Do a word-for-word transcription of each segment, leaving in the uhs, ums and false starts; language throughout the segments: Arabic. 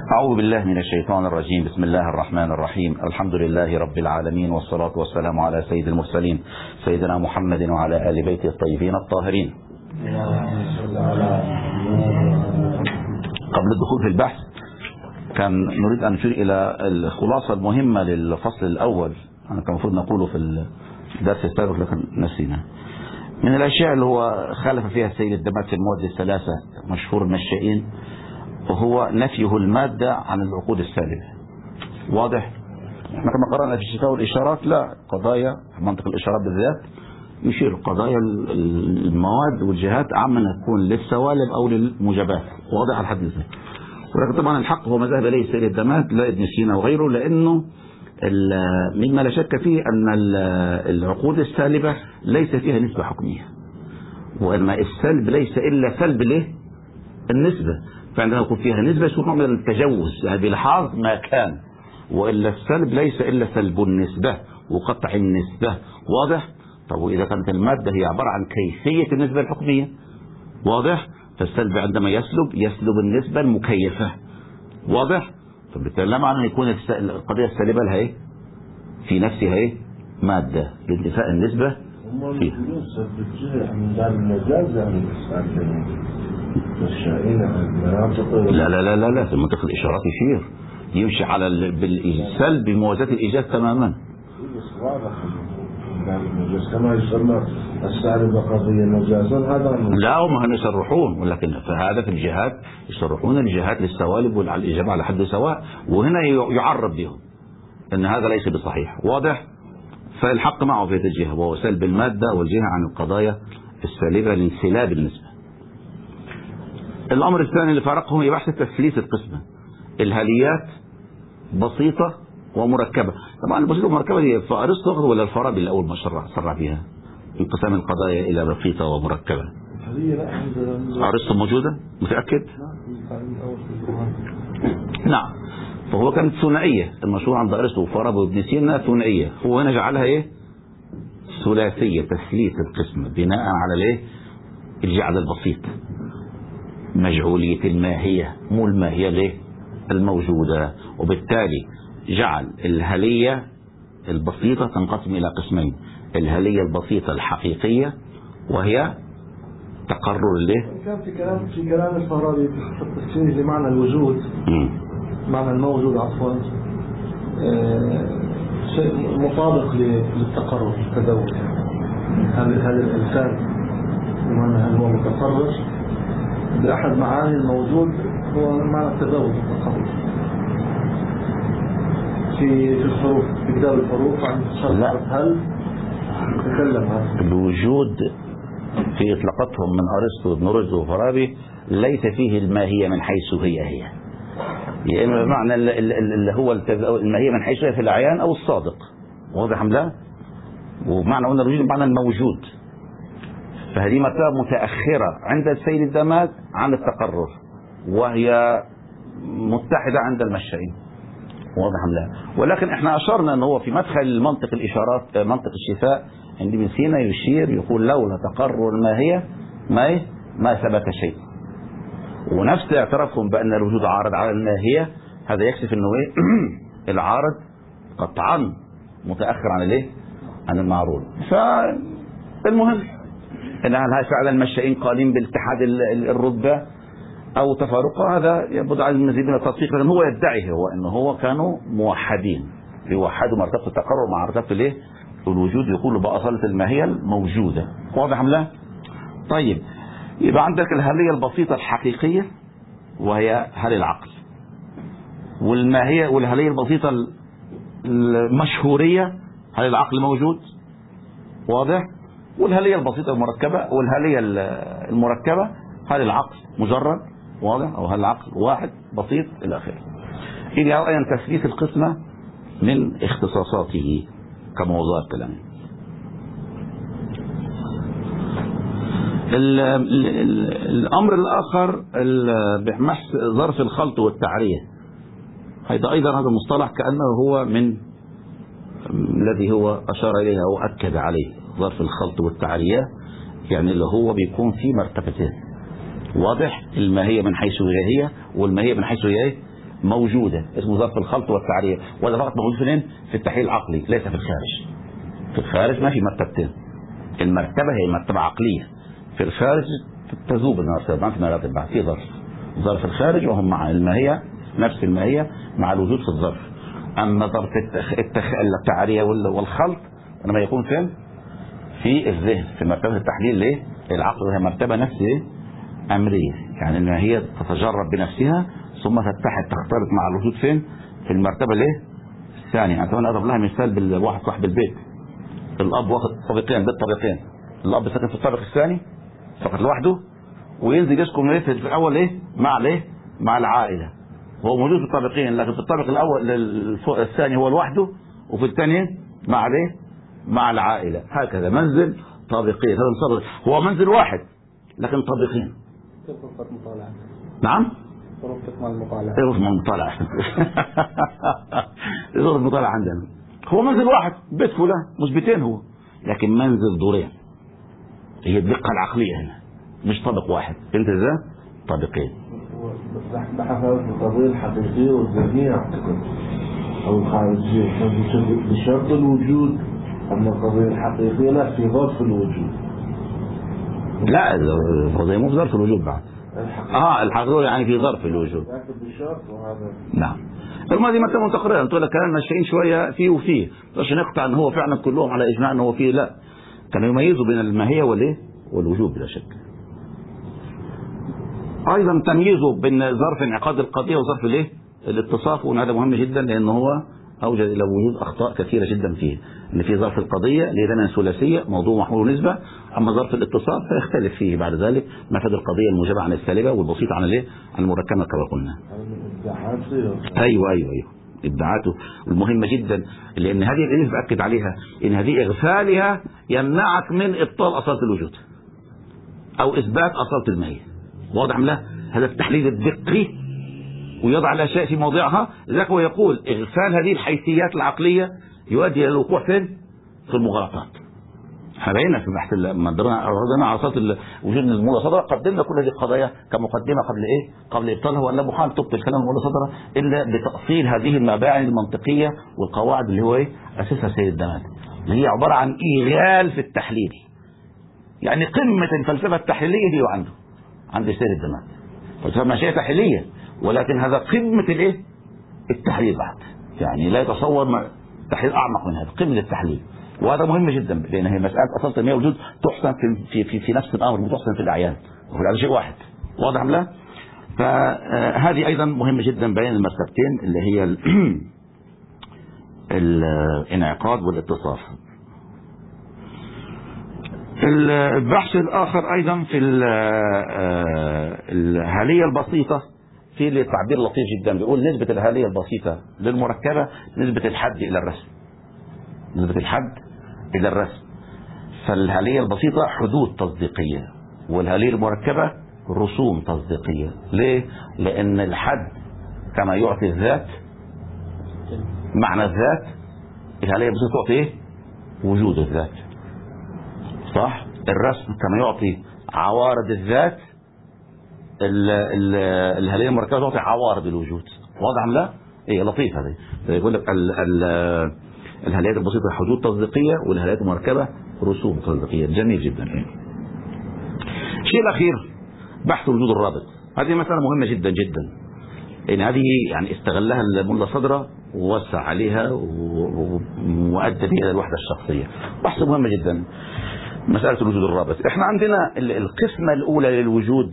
أعوذ بالله من الشيطان الرجيم. بسم الله الرحمن الرحيم. الحمد لله رب العالمين، والصلاة والسلام على سيد المرسلين سيدنا محمد وعلى آل بيته الطيبين الطاهرين. قبل الدخول في البحث كان نريد أن نشير إلى الخلاصة المهمة للفصل الأول. أنا كان المفروض نقوله في الدرس السابق لكن نسينا. من الأشياء اللي هو خالف فيها السيد الدمات في المواد الثلاثة مشهور النشائين، وهو نفيه المادة عن العقود السالبة. واضح؟ احنا كما قرأنا في الشفاء والإشارات، لا قضايا منطق الإشارات بالذات يشير قضايا المواد والجهات أعم من أن تكون للسوالب أو للموجبات. واضح الحديث. ولكن طبعا الحق هو ما ذهب إليه السيد الدمات لا ابن سينا وغيره، لأنه مما لا شك فيه أن العقود السالبة ليس فيها نسبة حكمية، وأن السلب ليس إلا سلب له النسبة، فعندما يكون فيها نسبة يكون نوع من التجوز، يعني بلحاظ ما كان، وإلا السلب ليس إلا سلب النسبة وقطع النسبة. واضح؟ طب وإذا كانت المادة هي عبارة عن كيفية النسبة الحكمية، واضح؟ فالسلب عندما يسلب يسلب النسبة المكيفة. واضح؟ فبالتالي لا معنى أن يكون القضية السالبة لها إيه؟ في نفسها إيه؟ مادة لانتفاء النسبة فيها. لا لا لا لا لا في منطق الإشارات يشير يمشي على السلب بموازاة الإيجاز تماما. كما يسمى السالب قضية مجازا، هذا لا هم يصرحون، ولكن فهذا في الجهات يصرحون الجهات للسوالب والإجابة على حد سواء، وهنا يعرب بهم أن هذا ليس بصحيح. واضح؟ فالحق معه في هذه الجهة، وهو سلب المادة والجهة عن القضايا السالبة لانسلاب النسبة. الأمر الثاني اللي فرقهم هي بحث تثليث القسمة. الهاليات بسيطة ومركبة. طبعا البسيطة والمركبة دي فأرسطو ولا الفارابي اللي أول ما شرع صرع فيها انقسام القضايا إلى بسيطة ومركبة؟ أرسطو موجودة؟ متأكد؟ نعم. فهو كانت ثنائية المشهور عند أرسطو وفارابي وابن سينا، ثنائية. هو هنا جعلها إيه؟ ثلاثية، تثليث القسمة بناء على الإيه؟ الجعل البسيط، مجعولية الماهية مو الماهية ليه الموجودة، وبالتالي جعل الهلية البسيطة تنقسم إلى قسمين: الهلية البسيطة الحقيقية وهي تقرر له. كان في كلام في كلام الفارابي في التفسير لمعنى الوجود، م. معنى الموجود عفوا شيء مطابق للتقرر التذوق. هل هل الإنسان بمعنى هل هو متقرر بأحد معاني الموجود هو معنى التذوق والتقرر. في في الحروف في كتاب الحروف عن شرط هل نتكلم هذا الوجود في إطلاقتهم من أرسطو وابن رشد وفارابي ليس فيه الماهية من حيث هي هي، يا إما بمعنى اللي هو الماهية من حيث هي في الأعيان أو الصادق. واضح أم لا؟ ومعنى قلنا الوجود بمعنى الموجود، فهذه مرتبة متأخرة عند السيد الدمات عن التقرر، وهي متحدة عند المشائين. واضح أم لا؟ ولكن احنا أشرنا أنه هو في مدخل منطق الإشارات منطق الشفاء عند ابن سينا يشير يقول لولا تقرر الماهية ما ما ثبت شيء. ونفس اعترافهم بأن الوجود عارض على الماهية هذا يكشف أنه ايه العارض قطعا متأخر عن الايه عن المعروض. فالمهم ان هل فعلا المشائين قائلين بالاتحاد الرتبة او تفارقها، هذا يبدو على المزيد من التدقيق، لان هو يدعي هو انه هو كانوا موحدين بيوحدوا مرتبة التقرر مع مرتبة الايه الوجود، يقولوا بأصالة الماهية الموجودة. واضح ام لا؟ طيب يبقى عندك الهلية البسيطة الحقيقية وهي هل العقل، والماهية والهلية البسيطة المشهورية هل العقل موجود. واضح؟ والهلية البسيطة المركبة والهلية المركبة هل العقل مجرد، واضح، أو هل العقل واحد بسيط إلى آخره. إذا أيضا تثليث القسمة من اختصاصاته كموضوع الكلام. الأمر الآخر بحث ظرف الخلط والتعرية. هذا أيضا هذا المصطلح كأنه هو من الذي هو أشار إليه أو أكد عليه. ظرف الخلط والتعرية يعني اللي هو بيكون في مرتبتين. واضح؟ الماهية من حيث هي هي والماهية من حيث هي موجودة، اسمه ظرف الخلط والتعرية، ولا فقط موجود فين؟ في التحليل العقلي، ليس في الخارج. في الخارج ما في مرتبتين، المرتبة هي مرتبة عقلية، في الخارج تذوب المرتبة، ما في مراتب، في ظرف ظرف الخارج وهم مع الماهية نفس الماهية مع الوجود في الظرف. أما ظرف التخ... التخ... التعرية والخلط لما يكون فين؟ في الذهن، في مرتبة التحليل. ليه؟ العقل هي مرتبة نفسية أمرية، يعني إنها هي تتجرب بنفسها ثم تتحد تختلط مع الوجود فين؟ في المرتبة ليه؟ الثانية. أنا كمان أضرب لها مثال بالواحد صاحب البيت، الأب واخد طابقين، بيت طابقين، الأب ساكن في الطابق الثاني فقط لوحده، وينزل يسكن ليه في الأول إيه؟ مع ليه؟ مع العائلة، هو موجود في الطابقين، لكن في الطابق الأول الثاني هو لوحده، وفي الثاني مع ليه؟ مع العائلة. هكذا منزل طابقين، هذا مصدر هو منزل واحد لكن طابقين. نعم؟ غرفة مع المطالعة. غرفة مع المطالعة. غرفة المطالعة عندنا هو منزل واحد، بيت فلان، مش بيتين هو، لكن منزل دورين. هي الدقة العقلية هنا، مش طابق واحد، انت ازاي؟ طابقين. بحث عن القضية الحقيقية والذهنية اعتقد او الخارجية بشرط الوجود، اما القضية الحقيقية لا في ظرف الوجود. لا القضية مو في ظرف الوجود بعد. اه الحقيقة يعني في ظرف الوجود. نعم. الماضي ما تم تقريرا، تقول لك كلام ناشئين شوية فيه وفيه، مش نقطع ان هو فعلا كلهم على اجماع ان هو فيه، لا، كانوا يميزوا بين الماهية والايه؟ والوجود بلا شك. ايضا تمييزه بين ظرف انعقاد القضية وظرف الايه؟ الاتصاف، وان هذا مهم جدا لان هو اوجد الى وجود اخطاء كثيرة جدا فيه. ان في ظرف القضية اللي هي ثلاثية موضوع محمول ونسبة، اما ظرف الاتصاف فيختلف فيه بعد ذلك مفاد القضية الموجبة عن السالبة والبسيطة عن الايه؟ عن المركبة كما قلنا. ايوه ايوه ايوه ابداعاته المهمة جدا، لان هذه اللي بأكد عليها ان هذه اغفالها يمنعك من ابطال اصالة الوجود او اثبات اصالة الماهية. واضح له؟ هذا التحليل الدقي ويضع الاشياء في موضعها، لذلك هو يقول اغفال هذه الحيثيات العقلية يؤدي الى الوقوع فين؟ في المغالطات. احنا بينا في بحث لما درنا على اصالة وجود المولى صدرة قدمنا كل هذه القضايا كمقدمة قبل ايه؟ قبل ابطالها، ولا محال تبطل كلام المولى صدرة الا بتأصيل هذه المباعث المنطقية والقواعد اللي هو ايه؟ اساسها سيد الدمات، اللي هي عبارة عن ايغال في التحليل. يعني قمة الفلسفة التحليلية دي عنده عند سيد الدمات، فلسفة ماشية تحليلية، ولكن هذا قمة الايه؟ التحليل بعد، يعني لا يتصور تحليل اعمق من هذا، قمة التحليل. وهذا مهم جدا لان هي مسألة اصالة الماهية والوجود تحسن في في في, في نفس الامر، وتحسن في الاعيان، وفي الأعيان شيء واحد. واضح لا؟ فهذه ايضا مهمة جدا بين المرتبتين اللي هي الانعقاد والاتصاف. البحث الاخر ايضا في الهالية البسيطة، في تعبير لطيف جدا بيقول نسبة الهالية البسيطة للمركبة نسبة الحد الى الرسم، نسبة الحد الى الرسم. فالهالية البسيطة حدود تصديقية، والهالية المركبة رسوم تصديقية. ليه؟ لان الحد كما يعطي الذات معنى الذات، الهالية البسيطة تعطي ايه؟ وجود الذات. صح؟ الرسم كما يعطي عوارض الذات، الهالية المركبة تعطي عوارض الوجود. واضح ام لا؟ ايه لطيف هذه. يقول لك الهاليات البسيطة حدود تصديقية، والهاليات المركبة رسوم تصديقية. جميل جدا. الشيء الأخير بحث الوجود الرابط. هذه مسألة مهمة جدا جدا، إن هذه يعني استغلها الملا صدرة ووسع عليها وأدى بها إلى الوحدة الشخصية. بحث مهمة جدا مسألة الوجود الرابط. احنا عندنا القسمة الأولى للوجود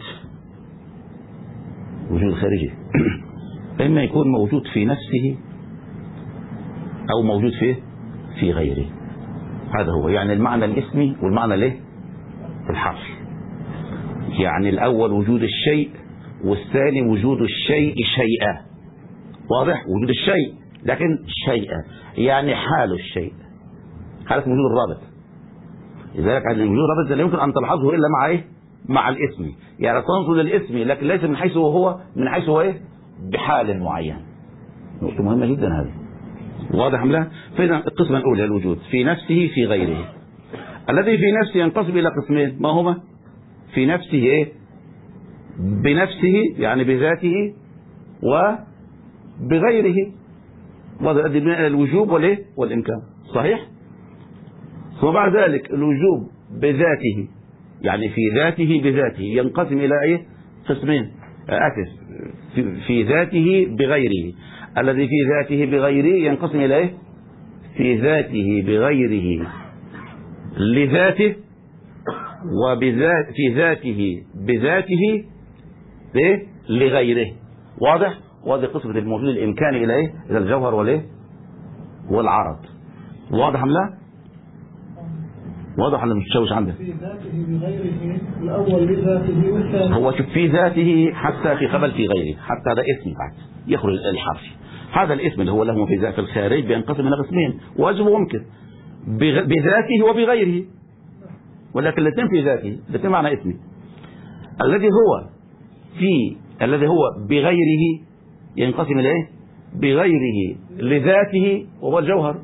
وجود خارجي، إما يكون موجود في نفسه أو موجود فيه في غيره. هذا هو يعني المعنى الاسمي والمعنى الايه؟ الحرفي. يعني الأول وجود الشيء، والثاني وجود الشيء شيئا. واضح؟ وجود الشيء لكن شيئا، يعني حال الشيء، حالة وجود الرابط. لذلك وجود الرابط لا يمكن أن تلحظه إلا مع إيه؟ مع الاسم. يعني تنظر للاسم لكن ليس من حيث هو، من حيث هو إيه؟ بحال معين. نقطة مهمة جدا هذه. واضح ام لا؟ فإذا القسمة الأولى الوجود في نفسه في غيره. الذي في نفسه ينقسم إلى قسمين، ما هما؟ في نفسه إيه؟ بنفسه يعني بذاته، بغيره، وهذا يؤدي بنا إلى الوجوب والإيه والإمكان. صحيح؟ ثم بعد ذلك الوجوب بذاته، يعني في ذاته بذاته ينقسم إلى إيه قسمين. آسف، في, في ذاته بغيره. الذي في ذاته بغيره ينقسم إلى إيه؟ في ذاته بغيره لذاته، وبذات في ذاته بذاته إيه لغيره. واضح؟ وهذه قسمة الموجود الإمكاني إلى إيه؟ إلى الجوهر والإيه والعرض. واضح أم لا؟ واضح ولا مش متشوش عندك؟ في ذاته بغيره، الأول لذاته والثاني هو شوف في ذاته حتى في قبل في غيره، حتى هذا اسم بعد يخرج الحرف. هذا الاسم اللي هو له في ذات الخارج بينقسم إلى قسمين، وجهه ممكن بذاته وبغيره، ولكن الاثنين في ذاته، الاثنين معنى اسمي. الذي هو في الذي هو بغيره ينقسم إلى إيه؟ بغيره لذاته وهو الجوهر،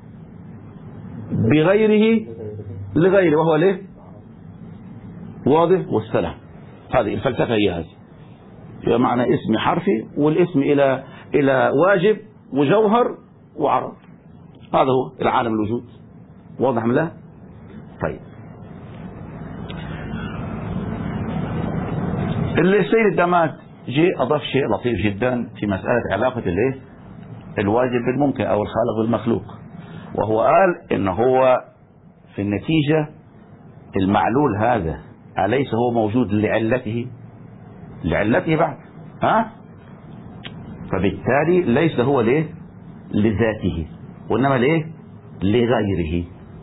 بغيره لغيره وهو ليه؟ واضح؟ والسلام. هذه الفلسفة هي هذه، هي معنى اسم حرفي، والاسم إلى إلى واجب وجوهر وعرض. هذا هو العالم الوجود. واضح أم لا؟ طيب، السيد الدماد جاء أضاف شيء لطيف جدا في مسألة علاقة الايه الواجب بالممكن أو الخالق بالمخلوق، وهو قال إن هو في النتيجة المعلول هذا أليس هو موجود لعلته لعلته بعد ها؟ فبالتالي ليس هو ليه لذاته، وإنما ليه لغيره.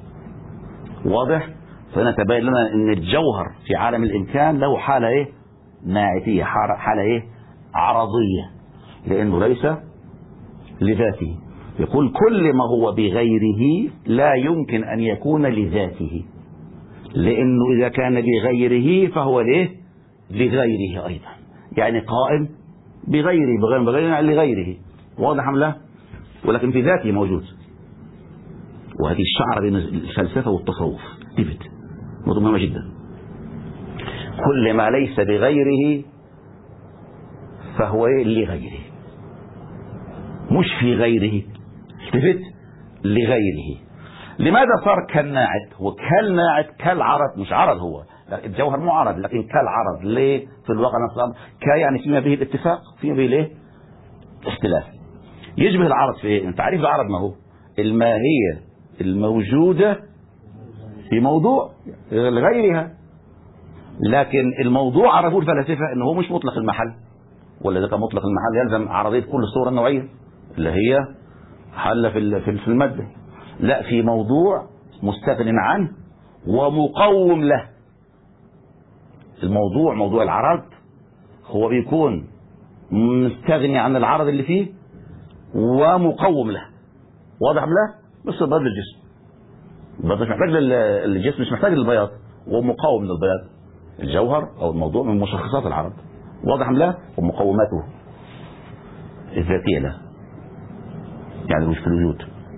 واضح؟ فنتبين لنا إن الجوهر في عالم الإمكان له حالة إيه ناعتية، حالة إيه عرضية، لأنه ليس لذاته. يقول كل ما هو بغيره لا يمكن أن يكون لذاته، لأنه إذا كان بغيره فهو ليه لغيره أيضا، يعني قائم بغيره بغير بغير يعني لغيره. واضح أم لا؟ ولكن في ذاته موجود. وهذه الشعر بين الفلسفة والتصوف تبت نقطة مهمة جدا. كل ما ليس بغيره فهو لغيره، مش في غيره. التفت لغيره. لماذا صار كالناعت؟ هو كالناعت كالعرض، مش عرض، هو الجوهر مو عرض لكن كالعرض. ليه؟ في الواقع نفسه ك يعني فيما به الاتفاق، فيما به ليه اختلاف. يشبه العرض في ايه؟ تعريف العرض ما هو الماهية الموجودة في موضوع غيرها. لكن الموضوع عرفوه الفلاسفة انه هو مش مطلق المحل، ولا اذا كان مطلق المحل يلزم عرضية كل الصورة النوعية اللي هي حل في في المادة. لا، في موضوع مستغن عنه ومقوم له. الموضوع موضوع العرض هو بيكون مستغني عن العرض اللي فيه ومقوم له. واضح لا؟ بس البياض للجسم، البياض مش محتاج للجسم، مش محتاج للبياض، ومقاوم للبياض. الجوهر او الموضوع من مشخصات العرض. واضح لا؟ ومقوماته الذاتية له، يعني مش في الوجود.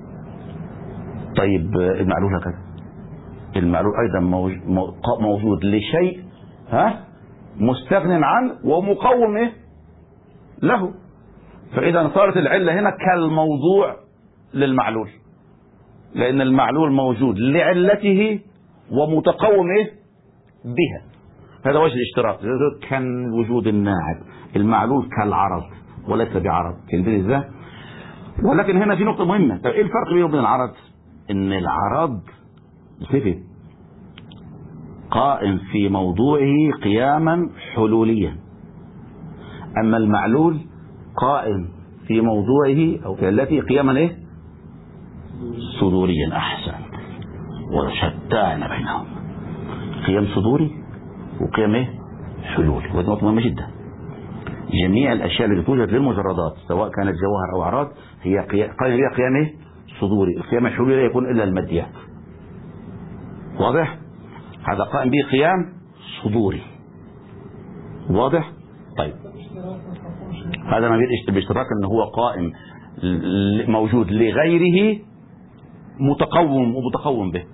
طيب المعلول هكذا، المعلول ايضا موجود لشيء ها مستغن عنه ومقوم ايه له. فاذا صارت العله هنا كالموضوع للمعلول، لان المعلول موجود لعلته ومتقوم ايه بها. هذا وجه الاشتراك. كان وجود الناعت المعلول كالعرض وليس بعرض. كلمه ازاي؟ ولكن هنا في نقطه مهمه. طيب ايه الفرق بينه وبين العرض؟ ان العرض صفه قائم في موضوعه قياما حلوليا، اما المعلول قائم في موضوعه او في التي قياما ايه صدوريا. احسن، وشتان بينهم، قيام صدوري وقيام ايه حلولي. وهذه نقطه مهمه جدا. جميع الاشياء التي توجد للمجردات سواء كانت جواهر او اعراض هي قيام بها قيام ايه صدوري. القيام الحلولي لا يكون الا الماديات. واضح؟ هذا قائم به قيام صدوري. واضح؟ طيب هذا ما بيدش باشتراك ان هو قائم موجود لغيره متقوم ومتقوم به،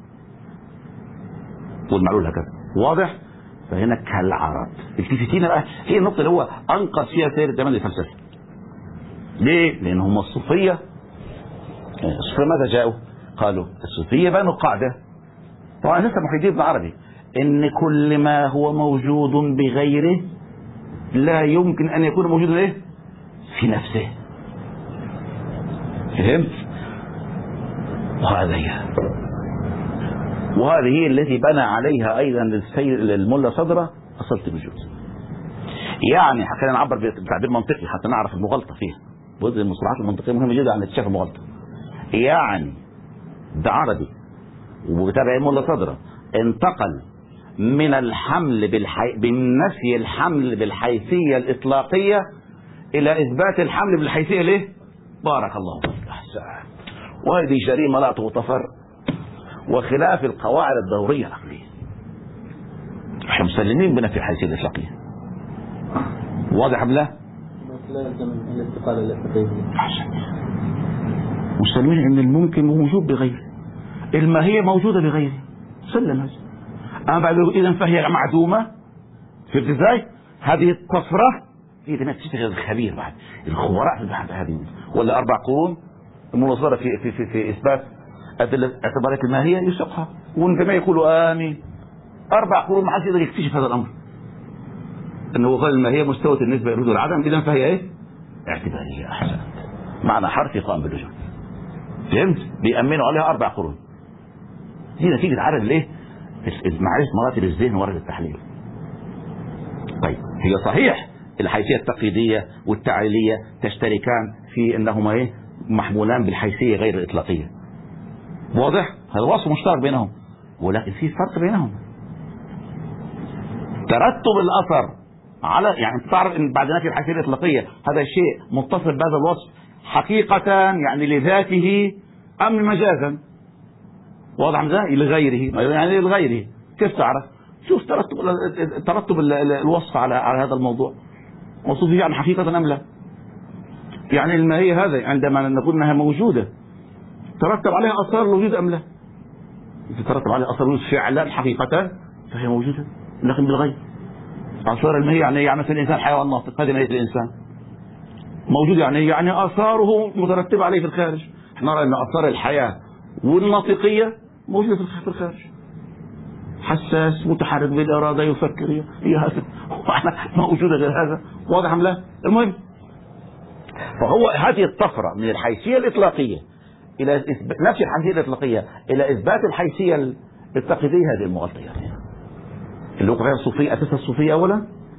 والمعلول هكذا. واضح؟ فهنا كالعرض. التفتين بقى هي النقطه اللي هو انقذ فيها سير الزمان الفلسفي. ليه؟ لأن هم الصوفية الصوفية ماذا جاءوا؟ قالوا الصوفية بنوا قاعدة، طبعا لسه محي الدين ابن عربي، إن كل ما هو موجود بغيره لا يمكن أن يكون موجودا إيه؟ في نفسه. فهمت؟ وهذا هي وهذه هي التي بنى عليها أيضا السيد الملا صدرة أصلت الوجود. يعني خلينا نعبر بتعبير منطقي حتى نعرف المغالطة فيها، وهذه المصطلحات المنطقية مهمة جدا عن اكتشاف المغالطة. يعني ده عربي وبتابع الملا صدرة انتقل من الحمل بالحي... من نفي الحمل بالحيثية الإطلاقية إلى إثبات الحمل بالحيثية ليه؟ بارك الله فيك أحسن. وهذه جريمة لا تغتفر وخلاف القواعد الدورية العقلية. احنا مسلمين بنفي الحيثية الإطلاقية. واضح أم لا؟ لا يلزم الاستقالة الإطلاقية. أحسن. مسلمين إن الممكن موجود بغيره، الماهية موجودة بغيره، سلم هذا. أما بعد إذا فهي معدومة. فهمت إزاي؟ هذه الطفرة هي دماغ تشتغل الخبير بعد الخبراء في البحث هذه، ولا أربع قرون المناظرة في في في, في إثبات اعتبارات الماهية يسقها، وعندما يقولوا آمين أربع قرون ما حد يقدر يكتشف هذا الأمر، أنه قال الماهية مستوى النسبة إلى العدم، إذا فهي إيه؟ اعتبارية. أحسن. معنى حرف قائم بالوجود. فهمت؟ بيأمنوا عليها أربع قرون. دي نتيجة عدد الإيه؟ معرفة مراتب الذهن ورد التحليل. طيب هي صحيح الحيثية التقليدية والتعليلية تشتركان في أنهما إيه؟ محمولان بالحيثية غير الإطلاقية. واضح؟ هذا وصف مشترك بينهم، ولكن في فرق بينهم. ترتب الأثر على يعني تعرف أن بعد نفي الحيثية الإطلاقية هذا الشيء متصل بهذا الوصف حقيقة يعني لذاته أم مجازا؟ واضح ازاي؟ لغيره يعني لغيره. كيف تعرف؟ شوف ترتب ترتب الوصف على على هذا الموضوع موصوف يعني حقيقة أم لا؟ يعني الماهية هذا عندما نقول أنها موجودة ترتب عليها آثار الوجود أم لا؟ إذا ترتب عليها آثار الوجود فعلا حقيقة فهي موجودة لكن بالغير. آثار الماهية يعني يعني مثل الإنسان حيوان ناطق، هذه ماهية الإنسان موجود يعني يعني آثاره مترتبة عليه في الخارج. احنا نرى أن آثار الحياة والناطقية موجودة في الخارج. حساس متحرك بالإرادة يفكر هي هذا موجودة غير هذا. واضح أم لا؟ المهم فهو هذه الطفرة من الحيثية الإطلاقية إلى نفس الحيثية الإطلاقية إلى إثبات الحيثية التقليدية، هذه المغالطة اللي وقع فيها الصوفية أساسها الصوفية أولا،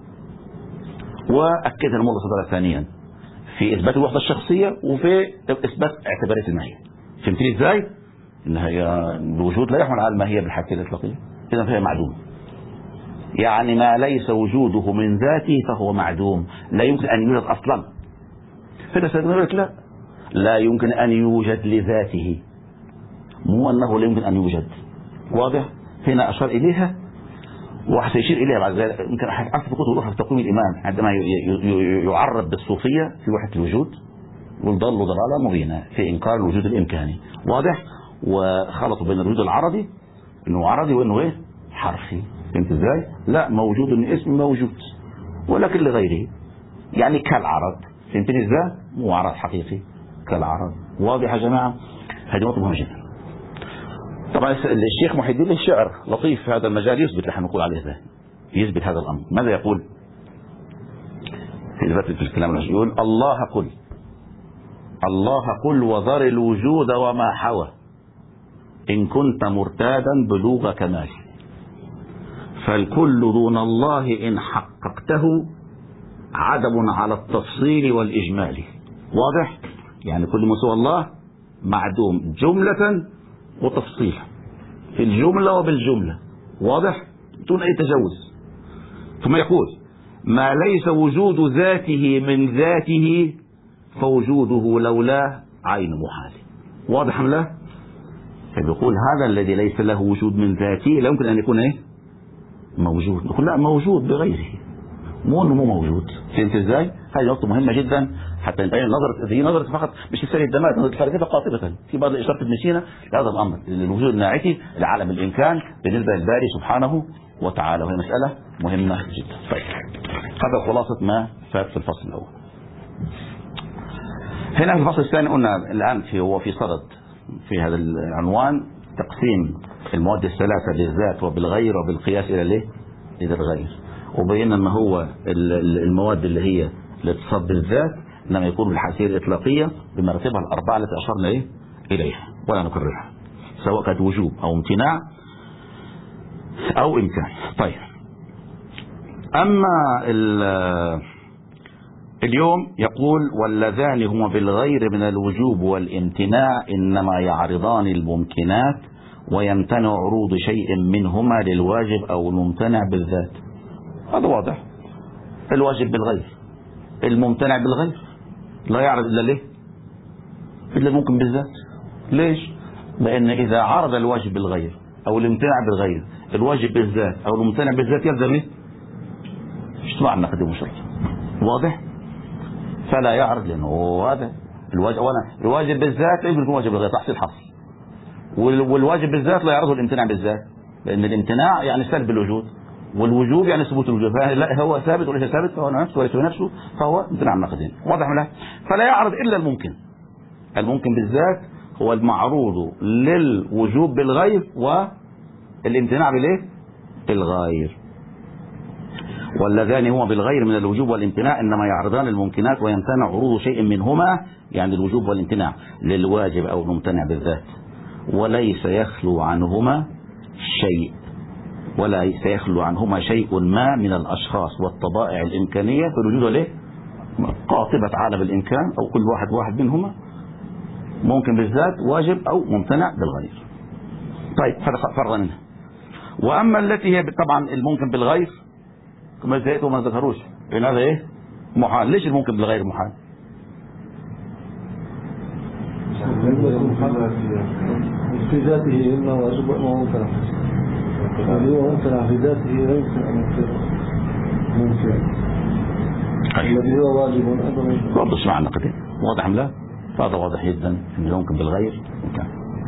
وأكدها المولى صدرة ثانيا في إثبات الوحدة الشخصية وفي إثبات اعتبارات الماهية. فهمتني إزاي؟ إنها الوجود لا يحمل على الماهية بالحيثية الإطلاقية، إذا فهي معدوم. يعني ما ليس وجوده من ذاته فهو معدوم، لا يمكن أن يوجد أصلا. فإذا سيقول لك لا لا يمكن أن يوجد لذاته، مو أنه لا يمكن أن يوجد. واضح؟ هنا أشار إليها وسيشير إليها بعد ذلك. يمكن أحد كتب الروح في تقويم الإمام عندما يعرض بالصوفية في وحدة الوجود والضل ضلالة مبينة في إنكار الوجود الإمكاني. واضح؟ وخلطوا بين الوجود العرضي إنه عرضي وإنه إيه؟ حرفي. فهمت إزاي؟ لا، موجود إن اسم موجود ولكن لغيره، يعني كالعرض. فهمتني إزاي؟ مو عرض حقيقي كالعرض. واضح يا جماعة؟ هذه نقطة مهمة جدا. طبعا الشيخ محي الدين الشعر لطيف في هذا المجال يثبت اللي نقول عليه ذا، يثبت هذا الأمر. ماذا يقول في في الكلام؟ يقول الله قل الله قل وذر الوجود وما حوى إن كنت مرتادا بلوغ كمال، فالكل دون الله إن حققته عدم على التفصيل والإجمال. واضح؟ يعني كل ما سوى الله معدوم جملة وتفصيل، في الجملة وبالجملة. واضح؟ دون أي تجاوز. ثم يقول ما ليس وجود ذاته من ذاته فوجوده لولاه عين محال. واضح أم لا؟ فبيقول هذا الذي ليس له وجود من ذاته لا يمكن أن يكون إيه؟ موجود. نقول لا، موجود بغيره، مو انه مو موجود. فهمت ازاي؟ هذه نقطة مهمة جدا حتى نبين نظرة هي نظرة فقط مش تسري الدماغ، نظرة الفلسفة قاطبة في بعض إشارة ابن سينا لهذا الأمر، الوجود الناعتي لعالم الإمكان بالنسبة للباري سبحانه وتعالى، وهي مسألة مهمة جدا. طيب هذا خلاصة ما فات في الفصل الأول. هنا في الفصل الثاني قلنا الآن في هو في صدد في هذا العنوان تقسيم المواد الثلاثة بالذات وبالغير وبالقياس إلى الايه؟ إلى الغير. وبينا أن هو المواد اللي هي الاتصال بالذات إنما يكون بالحيثية الإطلاقية بمراتبها الأربعة التي أشرنا إيه؟ إليها ولا نكررها، سواء كانت وجوب أو امتناع أو إمكان. طيب، أما اليوم يقول واللذان هما بالغير من الوجوب والامتناع إنما يعرضان الممكنات ويمتنع عروض شيء منهما للواجب أو الممتنع بالذات. هذا واضح. الواجب بالغير، الممتنع بالغير لا يعرض إلا ليه؟ إلا الممكن بالذات. ليش؟ لأن إذا عرض الواجب بالغير أو الامتناع بالغير الواجب بالذات أو الممتنع بالذات يلزم إيه؟ اجتماع النقد المشترك. واضح؟ فلا يعرض لأنه هذا الواجب أولا الواجب بالذات يمكن يكون واجب بالغير تحصيل حصل، والواجب بالذات لا يعرضه الامتناع بالذات، لأن الامتناع يعني سلب الوجود والوجوب يعني ثبوت الوجود، فلا هو ثابت وليس ثابت فهو نفسه وليس نفسه فهو امتناع النقدين. واضح ولا؟ فلا يعرض إلا الممكن. الممكن بالذات هو المعروض للوجوب بالغير والامتناع بالايه؟ بالغير. واللذان هما بالغير من الوجوب والامتناع إنما يعرضان الممكنات ويمتنع عروض شيء منهما يعني الوجوب والامتناع للواجب أو الممتنع بالذات، وليس يخلو عنهما شيء ولا سيخلو عنهما شيء ما من الأشخاص والطبائع الإمكانية في الوجود له قاطبة عالم الإمكان أو كل واحد واحد منهما ممكن بالذات واجب أو ممتنع بالغير. طيب، هذا فرضا منها. وأما التي هي طبعا الممكن بالغير كما زيت وما ذكروش إن هذا إيه؟ محال. ليش الممكن بالغير محال؟ في ذاته إما واجب وإما ممتنع، يعني هو ممتنع في ذاته لا يمكن أن يكون ممكن. الذي هو واجب أيضا برضه اسمع النقدين. واضح أم لا؟ هذا واضح جدا إنه ممكن بالغير ممكن.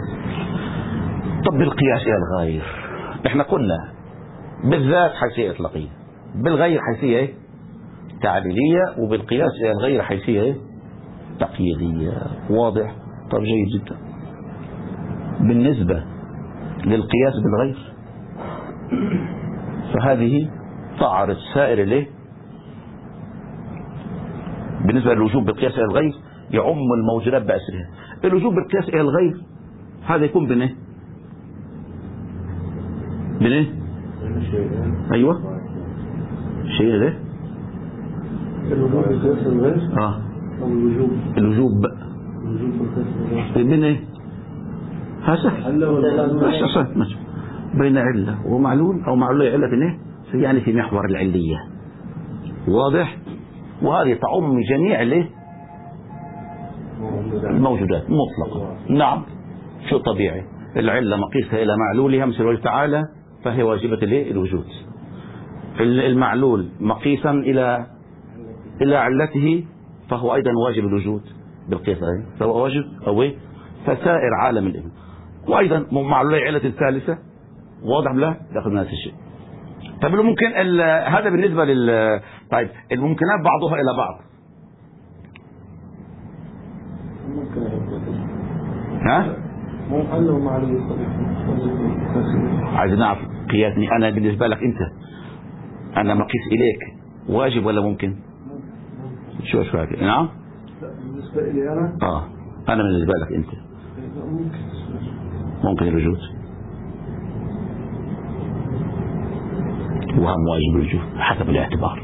طب بالقياس إلى الغير إحنا قلنا بالذات حيثية إطلاقية، بالغير حيثية إيه؟ تعليلية، وبالقياس إلى الغير حيثية إيه؟ تقييدية. واضح؟ طب جيد جدا. بالنسبة للقياس بالغير فهذه تعرض سائر الايه؟ بالنسبة للوجوب بالقياس إلى الغير يعم الموجودات بأسرها. الوجوب بالقياس إلى الغير هذا يكون بين ايه؟ بين ايه؟ ايوه شيء ده الوجوب بالقياس إلى الغير اه أو الوجوب الوجوب الوجوب بالقياس إلى الغير بين ايه؟ ها سهل ماشي. بين علة ومعلول أو معلول علة في ايه؟ يعني في محور العلية. واضح؟ وهذه تعم جميع الايه؟ الموجودات مطلقة. نعم، شو طبيعي العلة مقيسها إلى معلولها مثل الله تعالى فهي واجبة الايه؟ الوجود. المعلول مقيسا إلى إلى علته فهو أيضا واجب الوجود بالقياس سواء واجب أو ايه؟ فسائر عالم الإيمان وأيضا معلول علة الثالثة. واضح لا؟ داخل نفس الشيء. طيب ممكن هذا بالنسبة لل طيب الممكنات بعضها إلى بعض. ها؟ عايز نعرف قياسني أنا بالنسبة لك أنت، أنا مقيس إليك واجب ولا ممكن؟ شو شو هيك؟ نعم؟ بالنسبة لي أنا آه أنا بالنسبة لك أنت ممكن ممكن الوجود وهم واجب الوجود حسب الاعتبار.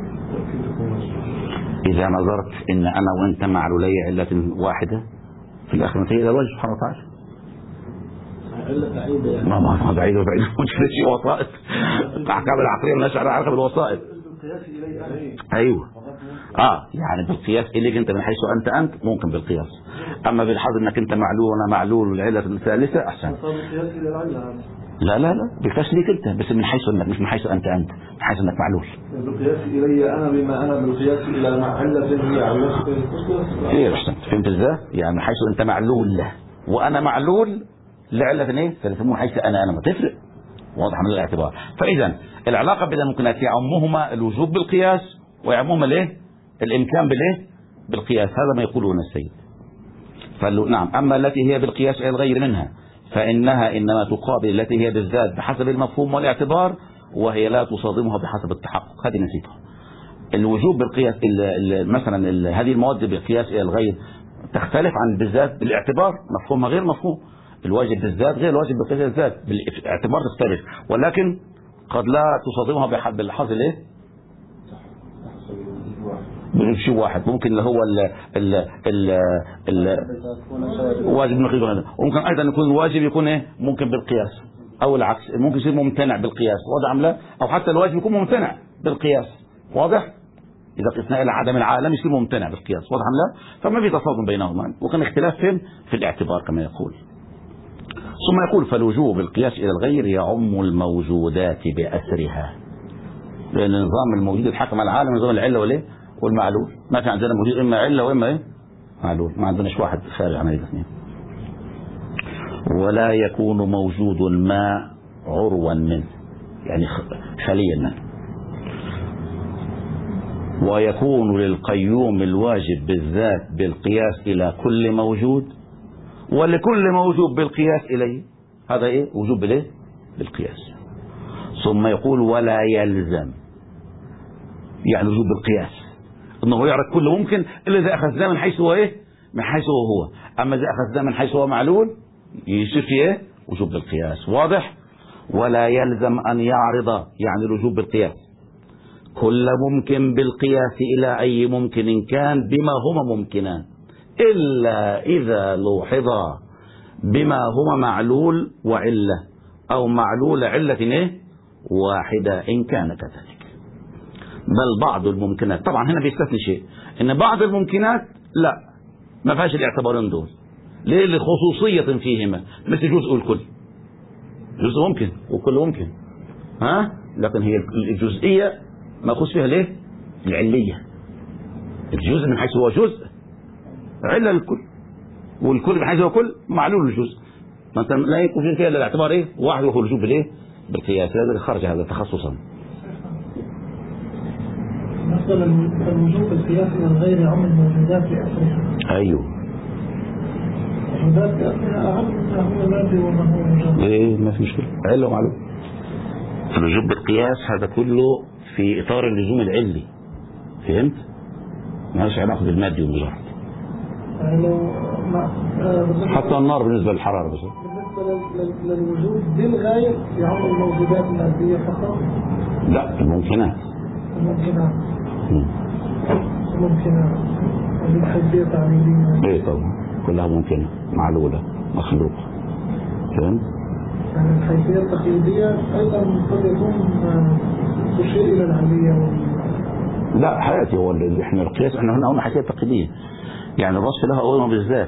إذا نظرت إن أنا وأنت معلولي علة واحدة في الآخر نتيجة إلى الواجب سبحانه وتعالى. علة بعيدة ما ما ما بعيد وبعيد مش شيء وسائط. الأحكام العقلية مالهاش علاقة بالوسائط. أيوه آه يعني بالقياس إليك أنت من حيث أنت أنت ممكن بالقياس، أما بالحظ أنك أنت معلول وأنا معلول والعلة الثالثة أحسن. لا لا لا بالقياس ليك أنت بس من حيث أنك مش من حيث أنت أنت من حيث أنك معلول. بالقياس إلي أنا بما أنا بالقياس إلى علة هي علة. إيه أحسن فهمت إزاي؟ يعني من حيث أنت معلول له وأنا معلول لعلة إيه؟ فيسمون حيث أنا أنا ما تفرق. واضح من الاعتبار. فإذا العلاقة بين الممكنات يعمهما الوجوب بالقياس ويعمهما الايه؟ الإمكان بالايه؟ بالقياس، هذا ما يقوله السيد. نعم. أما التي هي بالقياس إلى الغير منها فإنها إنما تقابل التي هي بالذات بحسب المفهوم والاعتبار، وهي لا تصادمها بحسب التحقق. هذه نسيتها. الوجوب بالقياس مثلا هذه المواد بالقياس إلى الغير تختلف عن بالذات بالاعتبار، مفهومها غير مفهوم. الواجب بالذات غير الواجب بالقياس إلى الذات، بالاعتبار تختلف، ولكن قد لا تصادمها بحسب بالحظ الايه؟ بشيء واحد. ممكن اللي هو ال ال ال ال واجب بالقياس، وممكن ايضا يكون الواجب يكون ايه؟ ممكن بالقياس، او العكس، ممكن يصير ممتنع بالقياس، واضح ام لا؟ او حتى الواجب يكون ممتنع بالقياس، واضح؟ اذا قسنا الى عدم العالم يصير ممتنع بالقياس، واضح ام لا؟ فما في تصادم بينهما، وكان اختلاف فين؟ في الاعتبار كما يقول. ثم يقول فالوجوب بالقياس الى الغير يعم الموجودات باسرها، لان النظام الموجود الحاكم على العالم نظام العله والايه؟ والمعلول. ما في عندنا موجود اما عله واما ايه؟ معلول، ما عندناش واحد خارج عن الاثنين. ولا يكون موجود الماء عروا منه، يعني خليا منه. ويكون للقيوم الواجب بالذات بالقياس الى كل موجود، ولكل موجود بالقياس اليه. هذا ايه؟ وجوب بالايه؟ بالقياس. ثم يقول ولا يلزم، يعني وجوب بالقياس انه يعرف كل ممكن الا اذا اخذناه من حيث هو ايه؟ من حيث هو هو. اما اذا اخذناه من حيث هو معلول يصير في ايه؟ وجوب بالقياس، واضح؟ ولا يلزم ان يعرض، يعني الوجوب بالقياس، كل ممكن بالقياس الى اي ممكن كان بما هما ممكنان، الا اذا لوحظ بما هما معلول وعله، او معلول عله ايه؟ واحده ان كان كذلك. بل بعض الممكنات، طبعا هنا بيستثني شيء، ان بعض الممكنات لا ما فيهاش الاعتبارين دول. ليه؟ لخصوصية فيهما، مثل جزء والكل. جزء ممكن وكل ممكن، ها؟ لكن هي الجزئية ماخوذ فيها ليه؟ العلية. الجزء من حيث هو جزء علة للكل، والكل من حيث هو كل معلول الجزء. مثلا لا يكون فيها الا الاعتبار ايه؟ واحد وهو الوجوب بالايه؟ بالقياس. هذا خرج هذا تخصصا. مثلا الوجوب القياس من الغير يعم الموجودات بأسرها. ايوه. الموجودات بأسرها أعم ما هو مادي وما هو مجرد. ايه ما في مشكلة، علة ومعلوم. الوجوب بالقياس هذا كله في اطار اللزوم العلي، فهمت؟ ما لهاش علاقة بالمادي والمجرد. يعني لو ما حتى النار بالنسبة للحرارة بس. بالنسبة للوجوب بالغير يعم الموجودات المادية فقط. لا، الممكنات. الممكنات. الممكنات. من حيثية تعليلية. ايه طبعا كلها ممكنة معلولة مخلوقة، فهمت؟ يعني الحيثية التقليدية أيضا قد يكون تشير إلى العلية وال... لا حياتي هو اللي احنا القياس، احنا هنا قلنا حيثية تقليدية، يعني الوصف له أول بالذات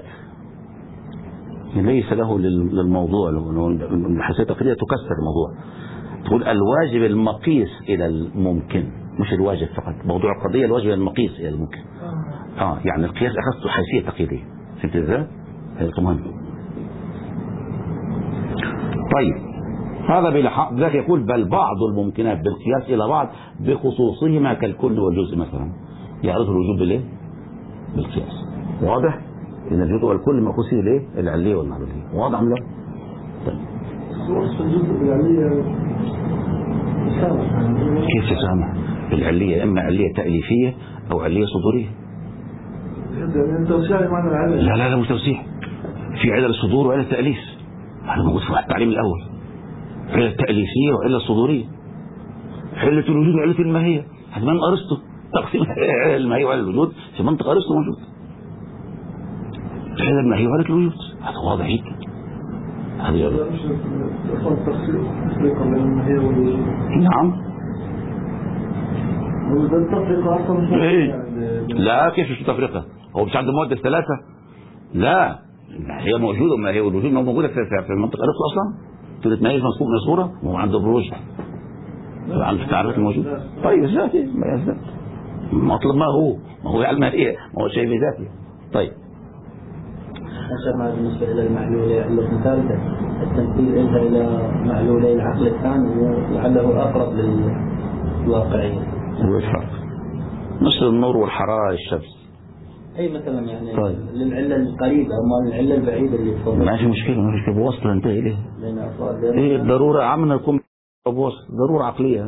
ليس له للموضوع. الحيثية التقليدية تكسر الموضوع، تقول الواجب المقيس إلى الممكن، مش الواجب فقط. موضوع القضية الواجب المقيس إلى الممكن. اه يعني القياس أخذته حيثية تقليدية، فهمت ازاي؟ هذا مهم. طيب هذا بلحاظ ذلك يقول بل بعض الممكنات بالقياس إلى بعض بخصوصهما كالكل والجزء مثلا يعرض الوجوب بالايه؟ بالقياس. واضح؟ إن الجزء والكل مأخوذ فيه الايه؟ العلية والمعلولية. واضح ولا لا؟ طيب وصف الجزء بالعلية تسامح. كيف تسامح؟ العلية إما علية تأليفية أو علية صدورية. توسيع معنى العلة. لا لا لا مش توسيع، في علة الصدور وعلة التأليف، هذا موجود في التعليم الأول. علة التأليفية وعلة الصدورية، علة الوجود وعلة الماهية، هذا من أرسطو تقسيم علة الماهية وعلة الوجود في منطق أرسطو موجود. علة الماهية وعلة الوجود هذا واضح جدا. هذا يعني نعم. إيه؟ لا كيف مش تفرقة؟ هو مش عنده مواد الثلاثة؟ لا هي موجودة، ما هي والوجود موجودة في في منطقة أرسطو أصلا. تقول تميز مسكوب من الصورة وهو عنده بروج عنده التعريف الموجود. طيب ذاتي ما يزداد مطلب ما هو ما هو علم ايه ما هو شيء بذاته. طيب أشار بالنسبة إلى المعلولة علة ثالثة التمثيل إلها إلى معلولي العقل الثاني لعله أقرب للواقعية. هو الفرق مثل النور والحرارة الشمس اي مثلا يعني طيب. للعله القريبه او العله البعيده اللي تفضل. ماشي مشكله ماشي مشكله بوصل انتهي ليه؟ لان افراد ايه الضروره عمنا يكون بوصل ضروره عقليه.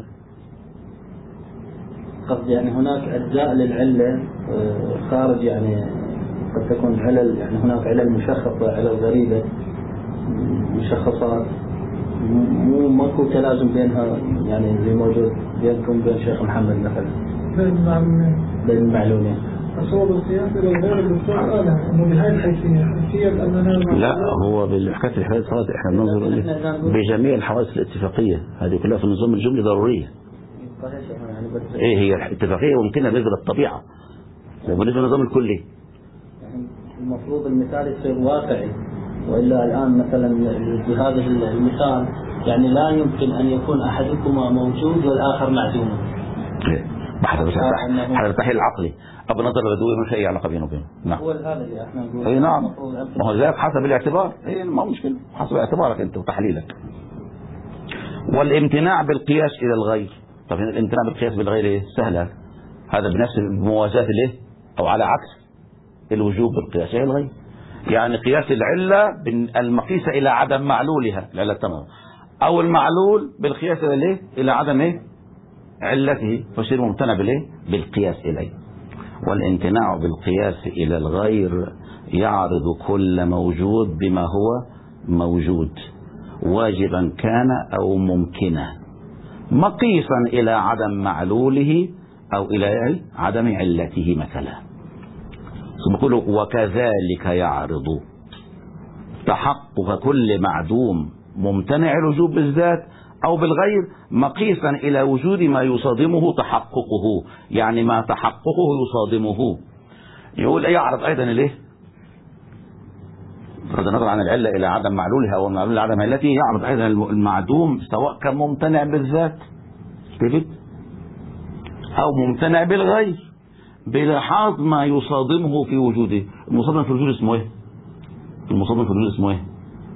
قصدي يعني هناك اجزاء للعله آه، خارج يعني قد تكون علل يعني هناك علل مشخصه علل غريبه مشخصات مو ماكو تلازم بينها يعني اللي موجود بينكم بين شيخ محمد مثلا بين المعلومين بين المعلومين. أصوب القياس إلى الغير الدكتور قال إنه بهاي الحيثية الحيثية بأننا لا هو بالحكاية الحوادث الصادق احنا بننظر إليه بجميع الحوادث الاتفاقية هذه كلها في النظام الجملي ضرورية. يعني بس ايه هي الاتفاقية ممكنة بالنسبة للطبيعة وبالنسبة للنظام الكلي. يعني المفروض المثال يصير واقعي وإلا الآن مثلا بهذا المثال يعني لا يمكن أن يكون أحدكما موجود والآخر معدوم. بحث حتى التحليل العقلي أبو نظر البدوي مش أي علاقة بينه وبينه. نعم. هو هذا اللي احنا نقول. اي نعم. ما هو ذلك حسب الاعتبار. اي ما هو مشكلة حسب اعتبارك أنت وتحليلك. والامتناع بالقياس إلى الغير. طب الامتناع بالقياس بالغير ايه؟ سهلة. هذا بنفس موازاة الايه؟ أو على عكس الوجوب بالقياس إلى الغير. يعني قياس العلة المقيسة إلى عدم معلولها العلة تمام أو المعلول بالقياس إلى الايه؟ إلى عدم ايه؟ علته فيصير ممتنع بالايه؟ بالقياس إليه. والامتناع بالقياس إلى الغير يعرض كل موجود بما هو موجود واجبا كان أو ممكنا مقيسا إلى عدم معلوله أو إلى عدم علته مثلا. بيقول وكذلك يعرض تحقق كل معدوم ممتنع الوجوب بالذات أو بالغير مقيسا إلى وجود ما يصادمه تحققه. يعني ما تحققه يصادمه. يقول يعرض أيضا ليه بغض النظر عن العلة إلى عدم معلولها أو المعلول إلى عدم علته يعرض أيضا المعدوم سواء كان ممتنع بالذات أو ممتنع بالغير بلحاظ ما يصادمه في وجوده. المصادم في الوجود اسمه ايه؟ المصادم في الوجود اسمه ايه؟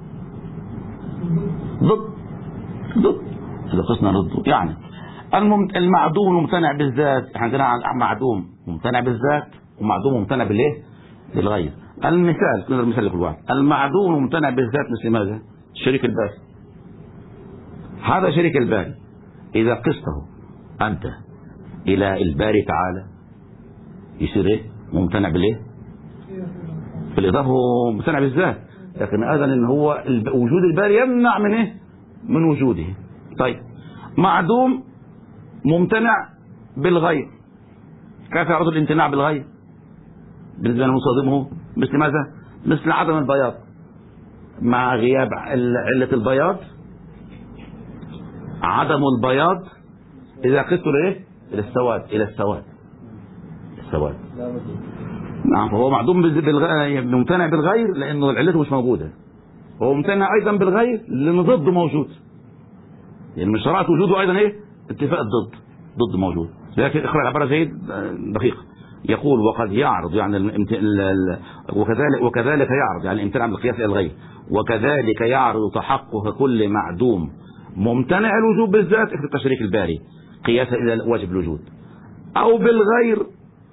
ضد ضد إذا قسنا ضده. يعني المعدوم الممتنع بالذات احنا عندنا معدوم ممتنع بالذات ومعدوم ممتنع بالايه؟ بالغير. المثال كنا المثال لكل واحد المعدوم الممتنع بالذات مثل ماذا؟ شريك الباري. هذا شريك الباري إذا قسته أنت إلى الباري تعالى يصير ايه؟ ممتنع بالايه؟ بالاضافه هو ممتنع بالذات لكن ايضا ان هو وجود الباري يمنع من ايه؟ من وجوده. طيب معدوم ممتنع بالغير كيف يعرض الامتناع بالغير بالنسبه لمصادمه؟ مثل ماذا؟ مثل عدم البياض مع غياب علة البياض. عدم البياض اذا قست لايه؟ الى السواد الى السواد السواد. نعم فهو معدوم بالغير ممتنع بالغير لانه علته مش موجوده. هو ممتنع ايضا بالغير لان ضده موجود. يعني من شرائط وجوده ايضا ايه؟ اتفاق الضد ضد موجود. لكن اخراج عباره زي دقيقه يقول وقد يعرض يعني الامت... وكذلك وكذلك يعرض يعني الامتناع بالقياس الى الغير وكذلك يعرض تحقق كل معدوم ممتنع الوجود بالذات في التشريك الباري قياسا الى واجب الوجود او بالغير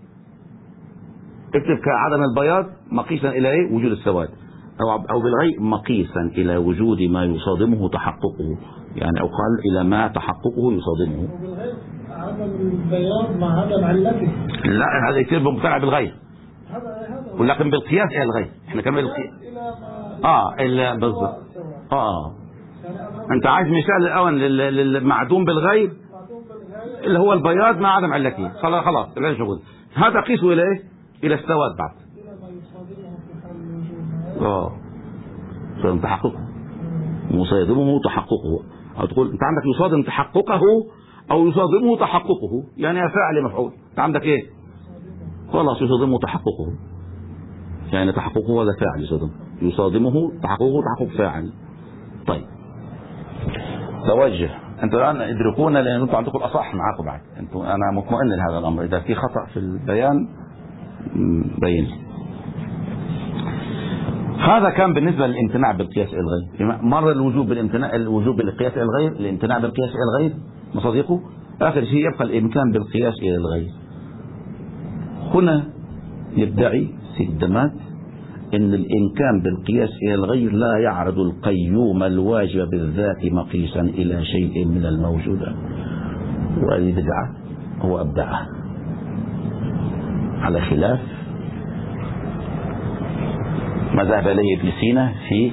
اكتب كعدم البياض مقيسا الى ايه؟ وجود السواد او او بالغير مقيسا الى وجود ما يصادمه تحققه. يعني او قال الى ما تحققه يصادمه. وبالغير عدم البياض مع عدم علته. لا هذا يصير ممتنع بالغير. هذا هذا ولكن بالقياس الى الغير احنا كمان بالقياس اه الا بالضبط اه انت عايز مثال الاول للمعدوم بالغير اللي هو البياض مع عدم علته. خلاص خلاص العلة موجود. هذا قيسه الى ايه؟ الى السواد بعد اه صادم تحققه مصادمه تحققه او تقول انت عندك يصادم تحققه او يصادمه تحققه يعني فاعل مفعول. انت عندك ايه؟ خلاص يصادمه تحققه يعني تحققه هذا فاعل يصادمه يصادمه تحققه تحقق فاعل. طيب توجه انتوا الان ادركونا لان انتوا عندكم الاصح معاكم بعد. انتوا انا مطمئن لهذا الامر اذا في خطأ في البيان بين. هذا كان بالنسبة للامتناع بالقياس الى الغير. مر الوجوب بالامتناع الوجوب بالقياس الى الغير الامتناع بالقياس الى الغير مصادقه. اخر شيء يبقى الامكان بالقياس الى الغير. هنا يدعي سيد دمات ان الامكان بالقياس الى الغير لا يعرض القيوم الواجب بالذات مقيسا الى شيء من الموجودات، وهذه بدعه هو ابدعها على خلاف ما ذهب اليه ابن سينا في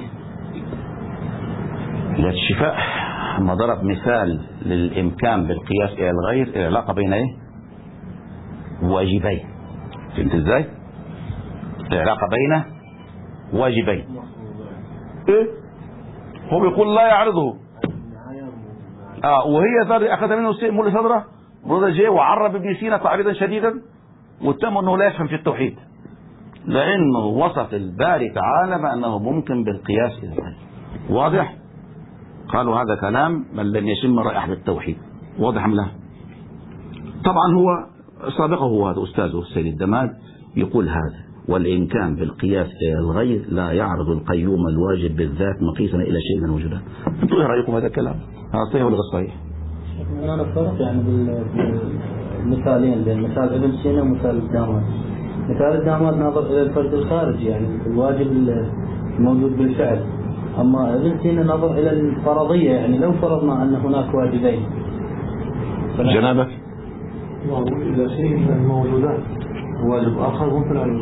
الشفاء، ما ضرب مثال للامكان بالقياس الى الغير العلاقه بين ايه؟ واجبين. فهمت ازاي؟ العلاقه بين واجبين. ايه؟ هو بيقول لا يعرضه. اه وهي ذر اخذ منه السيء مولى صدره وهذا جاء وعرب ابن سينا تعريضا شديدا واتهم انه لا يفهم في التوحيد، لانه وصف الباري تعالى بانه ممكن بالقياس الى الغير. واضح؟ قالوا هذا كلام من لم يشم رائحة التوحيد. واضح ام لا؟ طبعا هو سابقه هذا أستاذه السيد الدماد يقول هذا، والإمكان بالقياس إلى الغير لا يعرض القيوم الواجب بالذات مقيسا إلى شيء من الوجودات. أنتم إيه رأيكم هذا الكلام؟ هذا صحيح ولا غير صحيح؟ أنا الفرق يعني بالمثالين بين مثال ابن سينا ومثال الداماد. مثال الداماد ناظر إلى الفرد الخارجي يعني الواجب الموجود بالفعل، أما ابن سينا نظر إلى الفرضية يعني لو فرضنا أن هناك واجبين. جنابك؟ إلى شيء من الموجودات واجب آخر ممكن أن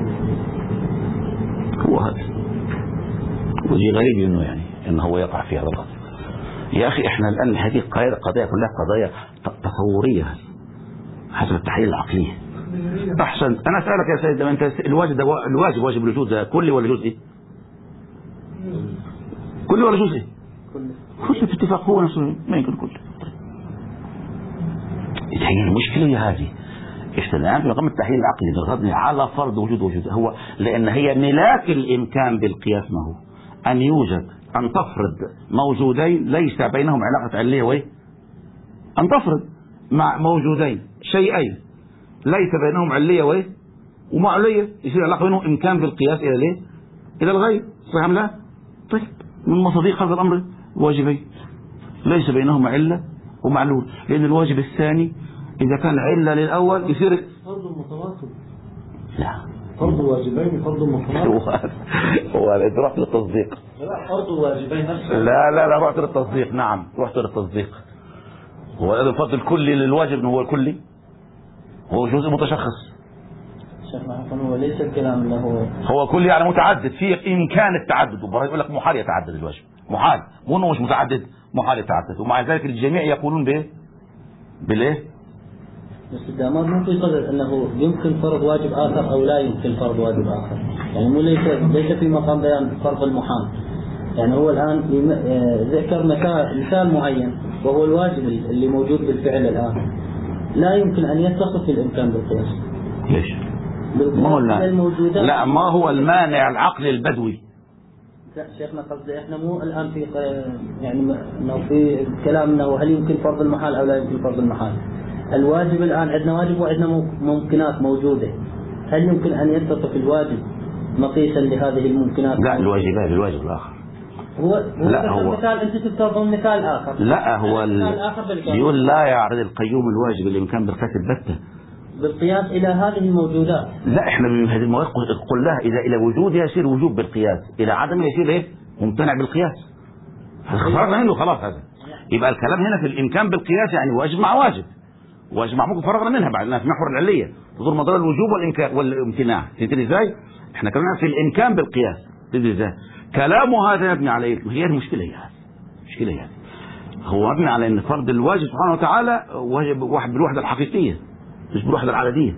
هو هذا وجي غريب إنه يعني إنه هو يقع في هذا القضية. يا أخي إحنا الآن هذه القضايا كلها قضايا تصورية حسب التحليل العقلية. أحسنت. أنا أسألك يا سيد أنت الواجب ده الواجب واجب الوجود ده كلي ولا جزئي؟ كله ولا جزء؟ كله في اتفاق هو نفسه ما يمكن كله. هي المشكلة هي هذه. الآن في مقام التحليل العقلي بغضني على فرض وجود وجود هو لأن هي ملاك الإمكان بالقياس ما هو أن يوجد أن تفرض موجودين ليس بينهم علاقة علية وإيه؟ أن تفرض مع موجودين شيئين ليس بينهم علية وإيه؟ ومع علية يصير علاقة بينهم إمكان بالقياس إلى ليه؟ إلى الغير. صحيح أم لا؟ طيب من مصادق هذا الأمر واجبين ليس بينهما علة ومعلول، لأن الواجب الثاني إذا كان علة للأول يصير فرض متواصل. لا فرض واجبين فرض متواصل. هو أنت رحت للتصديق. لا فرض واجبين نفسه. لا لا لا رحت للتصديق. نعم رحت للتصديق. هو هذا الفرض الكلي للواجب هو الكلي هو جزء متشخص. هو ليس الكلام اللي هو هو كل يعني متعدد في إمكان التعدد، وبرا يقول لك محال يتعدد الواجب محال مو انه مش متعدد محال يتعدد، ومع ذلك الجميع يقولون بايه؟ بالايه؟ بس الدامار مو في قدر انه يمكن فرض واجب اخر او لا يمكن فرض واجب اخر، يعني مو ليس ليس في مقام بيان فرض المحال. يعني هو الان ذكر مثال مثال معين وهو الواجب اللي موجود بالفعل الان لا يمكن ان يتصف في الامكان بالقياس. ليش؟ ما هو لا ما هو المانع العقلي البدوي. لا شيخنا قصدي احنا مو الان في يعني انه في كلام انه هل يمكن فرض المحال او لا يمكن فرض المحال. الواجب الان عندنا واجب وعندنا ممكنات موجوده، هل يمكن ان يتصف الواجب مقيسا لهذه الممكنات؟ لا الواجبات الواجب الاخر هو, هو لا هو مثال انت تفترضون مثال اخر. لا هو يقول لا يعرض القيوم الواجب الامكان بالقياس البتة بالقياس الى هذه الموجودات. لا احنا من هذه المواد قلناها اذا الى وجودها يصير وجوب بالقياس، الى عدمها يصير ايه؟ ممتنع بالقياس. فرغنا منه خلاص. هذا يبقى الكلام هنا في الامكان بالقياس يعني واجب مع واجب، واجب مع ممكن فرغنا منها بعد في محور العليه تدور مدار الوجوب والامكان والامتناع. تدري ازاي؟ احنا كلامنا في الامكان بالقياس. تدري ازاي؟ كلامه هذا يبني على ايه؟ هي المشكله هي هذه المشكله هي هذه. هو مبني على ان فرض الواجب سبحانه وتعالى واجب واحد بالوحده الحقيقيه مش بالوحده العدديه.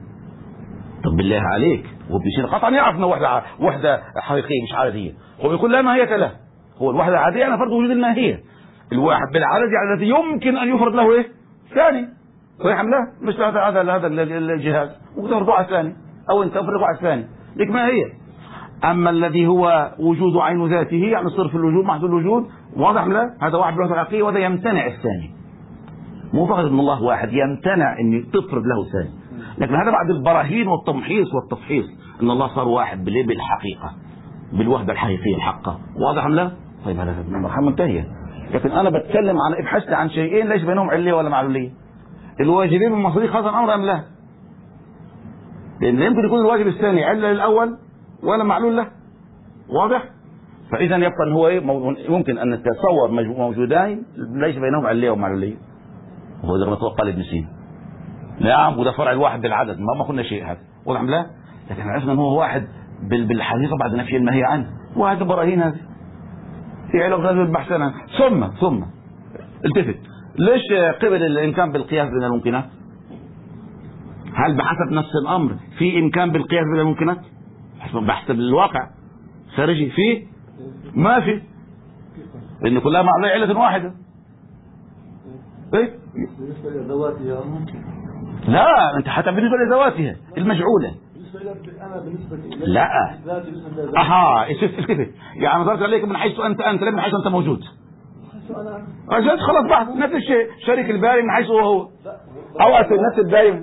طب بالله عليك وابن سينا قطعا يعرف انه وحده وحده حقيقيه مش عدديه، هو بيقول لا ماهيه له. هو الوحده العاديه انا فرض وجود الماهيه، الواحد بالعدد يعني الذي يمكن ان يفرض له ايه؟ ثاني. صحيح ام لا؟ مش هذا هذا هذا الجهاز ممكن تفرض واحد ثاني او انت تفرض واحد ثاني لك ماهيه. اما الذي هو وجود عين ذاته يعني صرف الوجود محدود الوجود واضح ام لا؟ هذا واحد بالوحده الحقيقيه وهذا يمتنع الثاني. مو فقط ان الله واحد يمتنع ان تفرض له ثاني، لكن هذا بعد البراهين والتمحيص والتفحيص ان الله صار واحد بالايه؟ بالحقيقه بالوحده الحقيقيه الحقه. واضح ام لا؟ طيب هذا المرحله منتهيه. لكن انا بتكلم عن ابحث عن شيئين ليس بينهم عليه ولا معلوليه. الواجبين من مصادق هذا الامر ام لا؟ لأن يمكن يكون الواجب الثاني علة للأول ولا معلول له. واضح؟ فإذا يبقى أن هو إيه؟ ممكن أن نتصور موجودين ليس بينهم علية ومعلولية. وهو ده ما توقع لابن سينا. نعم وده فرع الواحد بالعدد، ما ما قلنا شيء هذا. واضح لا؟ لكن عرفنا أن هو واحد بالحقيقة بعد نفي المنهي عنه. وهذا براهين هذه. في علاقة بالبحث عنها. ثم ثم التفت. ليش قبل الإمكان بالقياس بين الممكنات؟ هل بحسب نفس الأمر في إمكان بالقياس بين الممكنات؟ بحسب الواقع خارجي فيه؟ ما في. لأن كلها مع علة واحدة. إيه؟ بالنسبة لذواتها لا أنت حتى بالنسبة لذواتها المجعولة. أنا بالنسبة لا أها التفت. يعني نظرت عليك من حيث أنت أنت لا من حيث أنت موجود. أجل خلاص بحث نفس الشيء. شريك الباري من حيث هو هو أو نفس الدائم.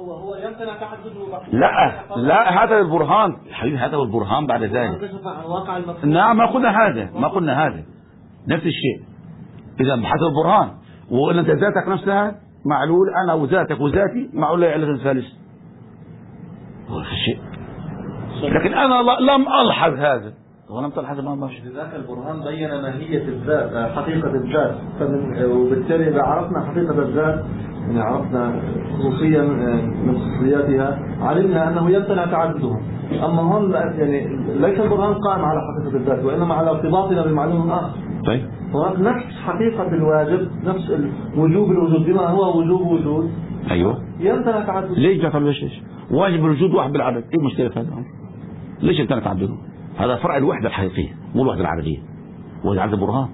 لا لا هذا البرهان حبيبي، هذا هو البرهان بعد ذلك. نعم ما قلنا هذا ما قلنا هذا نفس الشيء. إذا بحسب البرهان وإن أنت ذاتك نفسها معلول، أنا وذاتك وذاتي معلول علة ثالث. هو نفس الشيء. لكن أنا لم ألحظ هذا ولم تلحظ ما ماشي. لذلك البرهان بين ماهية الذات حقيقة الذات، وبالتالي إذا عرفنا حقيقة الذات يعني عرفنا خصوصيا من خصوصياتها علمنا أنه يمتنع تعددهم. أما هون يعني ليس البرهان قائم على حقيقة الذات وإنما على ارتباطنا بمعلوم آخر. طيب هناك نفس حقيقة الواجب، نفس وجوب الوجود بما هو وجوب وجود. أيوه يمتنع تعدد. ليش جاء ليش ليش واجب الوجود واحد بالعدد؟ إيه المشكلة في هذا؟ ليش يمتنع تعدده؟ هذا فرع الوحدة الحقيقية مو الوحدة العددية. وهذا عدد برهان.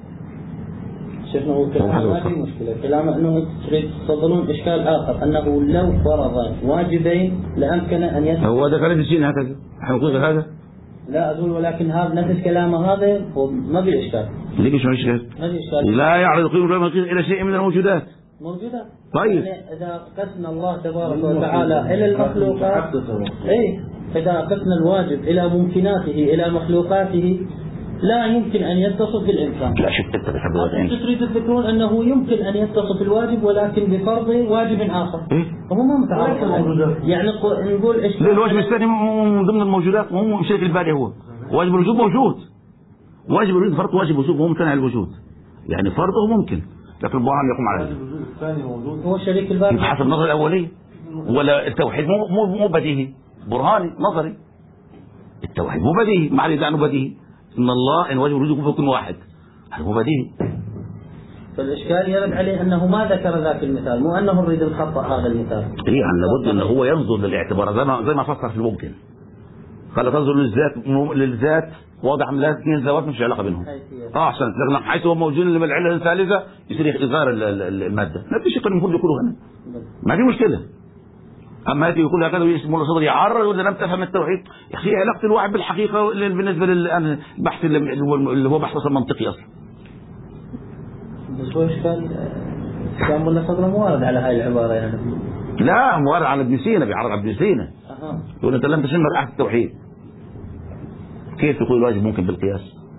شيخنا هو كلام ما في مشكلة، كلام أنه تريد تفضلون إشكال آخر أنه لو فرض واجبين لأمكن أن يسمع. هو هذا كلام السين هكذا احنا نقول هذا؟ لا أقول ولكن هذا نفس كلامه هذا هو ما في إشكال. ليش ما في إشكال؟ ما في إشكال. لا يعرض قيمة إلى شيء من الموجودات. موجودة. طيب. يعني إذا قسنا الله تبارك وتعالى إلى المخلوقات، إيه إذا قسنا الواجب إلى ممكناته إلى مخلوقاته لا يمكن أن يتصف بالإنسان. لا شك أنت أنتم تريدون تذكرون أنه يمكن أن يتصف الواجب ولكن بفرض واجب آخر. إيه؟ وهو ما متعارف. يعني نقول إيش؟ لا الواجب الثاني من ضمن الموجودات مو شريك الباري هو. واجب الوجود موجود. واجب الوجود فرض واجب وجود وهو ممتنع الوجود. يعني فرضه ممكن لكن البرهان يقوم على الوجود الثاني موجود. هو شريك الباري. حسب النظر الأولي ولا التوحيد مو مو مو بديهي برهاني نظري. التوحيد مو بديهي مع أنه بديهي. إن الله إن واجب الوجود يكون واحد هذا مو بديهي. فالإشكال يرد عليه أنه ما ذكر ذاك المثال مو أنه يريد الخطأ هذا المثال. إيه يعني لابد أنه هو ينظر للاعتبار زي ما زي ما فسر في الممكن. قال تنظر للذات للذات واضح من الاثنين ذوات مش علاقة بينهم. اه أحسنت لكن حيث هو موجود من العلة الثالثة يصير إغار المادة. نفس الشيء المفروض يقولوا هنا ما في مشكلة. أما يأتي يقول هكذا ويسمى الله صدر يعرض وإذا لم تفهم التوحيد يا أخي علاقة الواحد بالحقيقة بالنسبة للبحث اللي هو بحث منطقي أصلا. بس هو إشكال كان الله صدر مو وارد على هاي العبارة يعني. لا مو وارد على ابن سينا بيعرض على ابن سينا. أها. يقول أنت لم تسمى رائحة التوحيد. كيف تقول الواجب ممكن بالقياس؟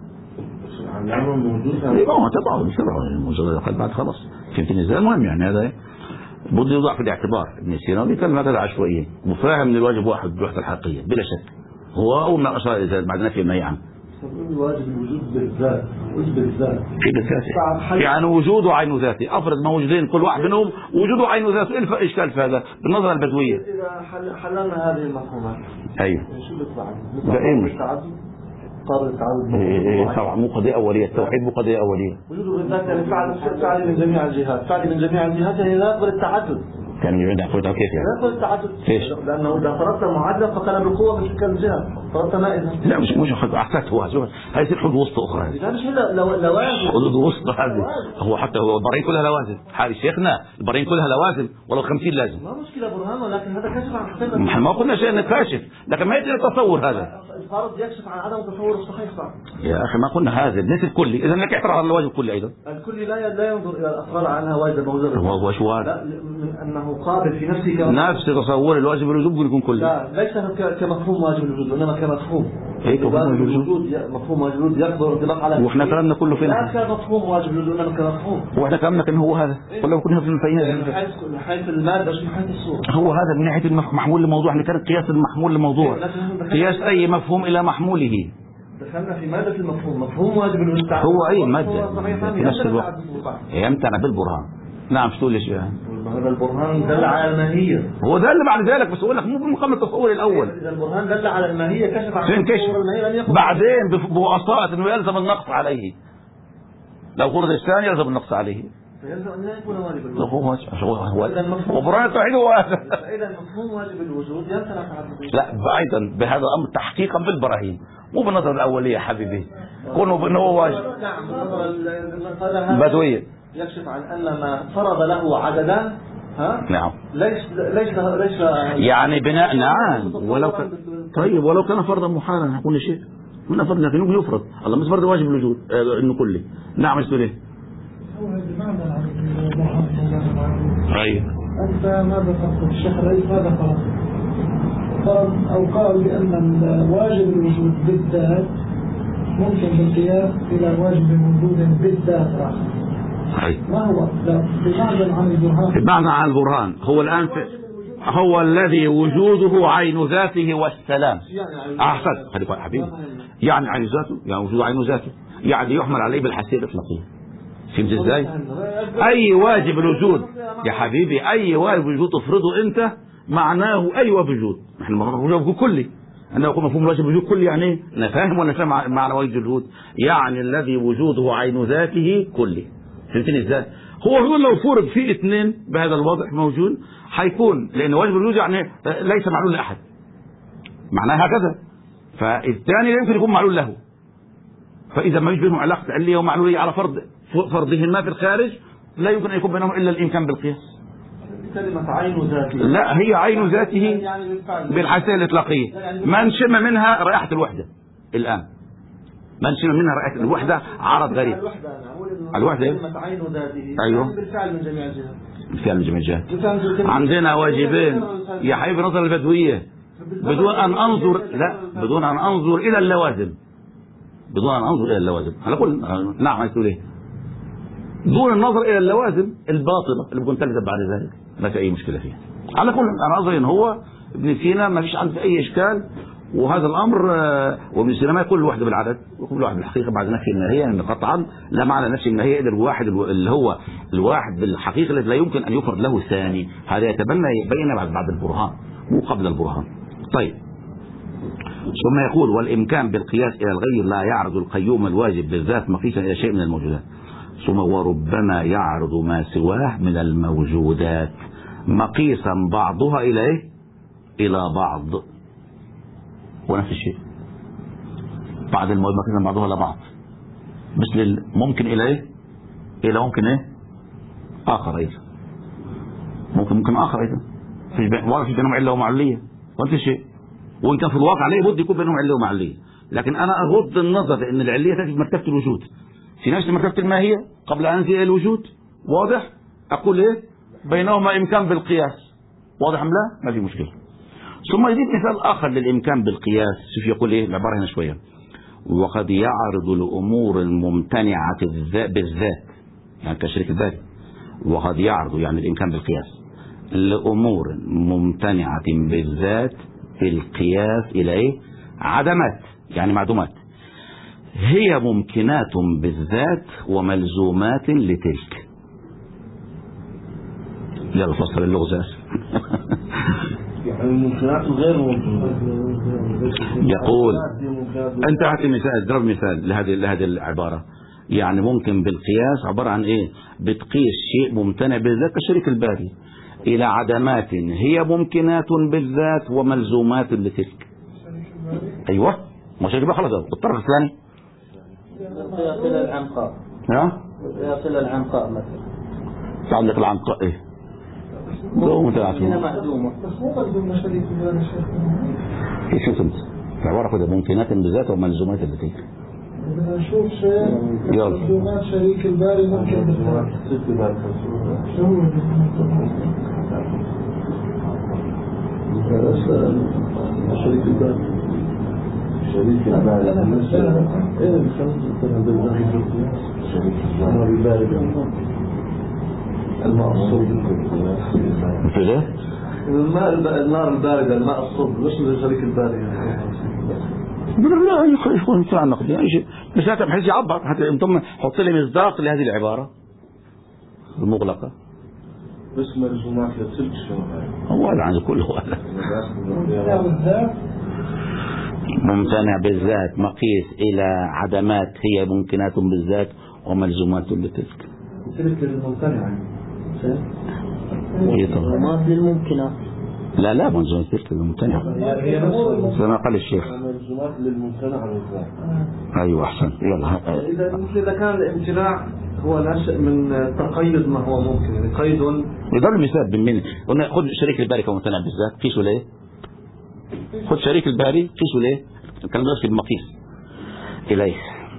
الأمر موجود. إيه ما هو تبعه بسرعة الموجودة قال بعد خلاص فهمتني إزاي؟ المهم يعني هذا بده يوضع في الاعتبار ابن سينا بيتكلم هكذا عشوائيا وفاهم ان الواجب واحد بالوحده الحقيقيه بلا شك. هو اول ما اشار الى بعد نفي المنهي عنه. واجب الوجود بالذات وجود بالذات. في بالذات يعني وجوده عين ذاته افرض موجودين كل واحد منهم وجوده عين ذاته ايه الاشكال في هذا بالنظره البدويه؟ اذا حللنا هذه المفهومات ايوه شو بيطلع؟ ده ايه التعدد؟ قابل التعدد. ايه طبعا مو قضيه اوليه التوحيد مو قضيه اوليه. وجوده بالذات يعني فعل فعل من جميع الجهات، فعل من جميع الجهات يعني لا يقبل التعدد. كان يريد أقول كيف يعني؟ لا يقبل التعدد. ليش؟ لأنه إذا فرضت معادلة فكان بالقوة بتلك الجهة، فرضت نائزة. لا مش مش حدود أحسنت هو هاي تصير حدود وسطى أخرى. إذا مش هلا لو لوازم. حدود وسطى هذه هو حتى هو البراهين كلها لوازم. حال شيخنا البراهين كلها لوازم ولو خمسين لازم. ما مشكلة برهان ولكن هذا كشف عن حقيقة. نحن ما قلنا شيء انك كاشف لكن ما يقدر يتصور هذا. الفرض يكشف عن عدم التصور الصحيح صح. يا أخي ما قلنا هذا الناس الكلي إذا لك اعتراض على الواجب الكلي أيضا. الكلي لا لا ينظر إلى الأخبار عنها واجب أو جرد. هو شو هذا؟ لا من أنه قابل في نفسه. نفس تصور الواجب الوجوب يكون كلي. لا ليس كمفهوم واجب الوجود إنما كمفهوم. ايه مفهوم واجب الوجود؟ مفهوم واجب الوجود يقدر انطلاق على واحنا كلامنا كله فين؟ لا كمفهوم واجب الوجود انما كمفهوم. واحنا كلامنا كان هو هذا كله كنا في من حيث من حيث المادة مش من حيث الصورة. هو هذا من ناحية المحمول لموضوع، اللي كان قياس المحمول لموضوع، قياس أي مفهوم إلى محموله. دخلنا في مادة المفهوم، مفهوم واجب الوجود هو أي مادة في نفس الوقت يمتنع بالبرهان. نعم شو ليش يعني؟ هذا البرهان دل على الماهية. هو ده اللي بعد ذلك، بس أقول لك مو بمقام التصور الأول. إذا البرهان دل على الماهية كشف عن فين كشف؟ بعدين بواسطة إنه يلزم النقص عليه. لو فرض الثاني يلزم النقص عليه. فيلزم أن لا يكون واجب الوجود. هو هو وبرهان التوحيد هو هذا. فإذا المفهوم واجب الوجود يمتنع تعدد. لا أيضا بهذا الأمر تحقيقا بالبراهين، مو بالنظر الأولية يا حبيبي. كونه إنه هو واجب. نعم. بدوية. يكشف عن أن ما فرض له عددان ها؟ نعم. ليس ليس ليس يعني بناء نعم ولو كان طيب ولو كان فرضا محالا هيكون شيء من فرض لكنه يفرض الله مش فرض واجب الوجود آه انه كله. نعم ايش تقول؟ طيب انت ماذا تقصد الشيخ رئيس ماذا قال؟ قال او قال بان الواجب الوجود بالذات ممكن بالقياس الى واجب وجود بالذات اخر. ما هو؟ لا بمعنى عن البرهان. بمعنى عن البرهان هو الآن في هو الذي وجوده عين ذاته والسلام. أحسن خليك حبيبي. يعني عين ذاته يعني وجوده عين ذاته يعني يحمل عليه بالحساسية الإطلاقية. فهمت ازاي؟ أي واجب الوجود يا حبيبي أي واجب الوجود تفرضه أنت معناه أي واجب وجود. نحن واجب كلي أنه يكون مفهوم الواجب الوجود كلي يعني أنا فاهم ولا فاهم معنى واجب الوجود؟ يعني الذي وجوده عين ذاته كلي. فهمتني ازاي؟ هو يقول لو فرض فيه اثنين بهذا الوضع موجود حيكون لان واجب الوجود يعني ليس معلول لاحد معناها هكذا فالثاني لا يمكن يكون معلول له فاذا ما يوجد بينهم علاقه عليه ومعلوليه على فرض فرضهما في الخارج لا يمكن ان يكون بينهم الا الامكان بالقياس. كلمه عين ذاته لا هي عين ذاته بالحساسيه الاطلاقيه ما نشم منها رائحه الوحده الان ما نشم منها رائحه الوحده عرض غريب. الوحدة كلمة عين ذاته أيوه بالفعل من جميع الجهات. بالفعل من جميع الجهات. عندنا واجبين يا حبيبي نظر البدوية بدون أن أنظر لا بدون أن أنظر إلى اللوازم بدون أن أنظر إلى اللوازم أنا أقول نعم عايز تقول إيه؟ دون النظر إلى اللوازم الباطلة اللي بتكون تلزم بعد ذلك ما في أي مشكلة فيها. على كل أنا أظن إن هو ابن سينا ما فيش عنده أي إشكال وهذا الامر وابن سينا ما يقول الوحده بالعدد يقول الواحد بالحقيقه بعد نفي الماهيه ان قطعا لا معنى نفي الماهيه الا الواحد اللي هو الواحد بالحقيقه الذي لا يمكن ان يفرض له ثاني هذا يتبنى يبين بعد بعد البرهان مو قبل البرهان. طيب ثم يقول والامكان بالقياس الى الغير لا يعرض القيوم الواجب بالذات مقيسا الى شيء من الموجودات ثم وربما يعرض ما سواه من الموجودات مقيسا بعضها الى ايه؟ الى بعض ونفس الشيء بعد المواد مقيسا بعضها الى بعض مثل ممكن الى ايه؟ الى ممكن ايه؟ اخر ايضا ممكن ممكن اخر ايضا في ولا في بينهم عله ومعليه ونفس الشيء وان كان في الواقع ليه بد يكون بينهم عله ومعليه لكن انا اغض النظر لان العليه تاتي في مرتبه الوجود في نفس مرتبه الماهيه قبل ان انزل الى الوجود واضح؟ اقول ايه؟ بينهما امكان بالقياس واضح ام لا؟ ما في مشكله. ثم يجيب مثال آخر للإمكان بالقياس شوف يقول إيه العبارة هنا شوية وقد يعرض الأمور الممتنعة بالذات يعني كشريك الذات وقد يعرض يعني الإمكان بالقياس لأمور ممتنعة بالذات في القياس إلى إيه عدمات يعني معدومات هي ممكنات بالذات وملزومات لتلك. يلا فصل اللغز يعني الممكنات غير ممكنات. يقول انت اعطي مثال اضرب مثال لهذه لهذه العباره يعني ممكن بالقياس عباره عن ايه؟ بتقيس شيء ممتنع بالذات كشريك الباري الى عدمات هي ممكنات بالذات وملزومات لتلك. ايوه ما شريك خلاص الطرف الثاني القياس الى العنقاء ها؟ القياس الى العنقاء مثلا تعال لك العنقاء ايه؟ مو متعاطفين شو سمت العبارة كده ممكنات بذات وملزومات بذات شوف شيء ملزومات شريك الباري ممكن بالذات شو هو شريك الباري شريك الباري ايه النار البارد الماء الصلب كده الماء النار الباردة الماء الصلب مش شريك الباري لا يكون مثل النقد يعني شيء بس لا بحيث يعبر حتى انتم حط لي مصداق لهذه العبارة المغلقة بس ملزومات للسلك شو هو هذا عن كله هذا ممتنع بالذات مقيس إلى عدمات هي ممكنات بالذات وملزومات لتلك سلك للممتنع ملزومات للممكنات لا لا ملزومات تلك للممتنع زي ما قال الشيخ ملزومات للممتنع بالذات أيوة أحسن يلا إذا مثل إذا كان الامتناع هو ناشئ من تقيد ما هو ممكن يعني قيد يضرب المثال بالمن قلنا خذ شريك الباري كممتنع بالذات قيسه ليه خذ شريك الباري قيسه ليه كان نفس المقيس إليه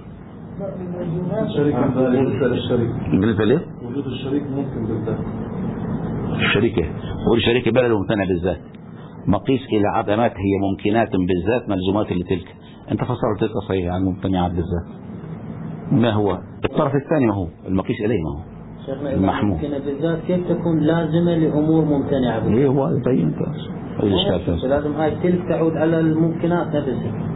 شريك الباري بالنسبة للشريك بالنسبة ليه وجود الشريك ممكن بالذات الشريكة قول شريك الباري الممتنع بالذات مقيس إلى عدمات هي ممكنات بالذات ملزومات لتلك أنت فسرت تلك صحيح عن ممتنعات بالذات ما هو الطرف الثاني ما هو المقيس إليه ما هو المحمول ممكنة بالذات كيف تكون لازمة لأمور ممتنعة بالذات ايه هو طيب انت لازم هاي تلك تعود على الممكنات نفسها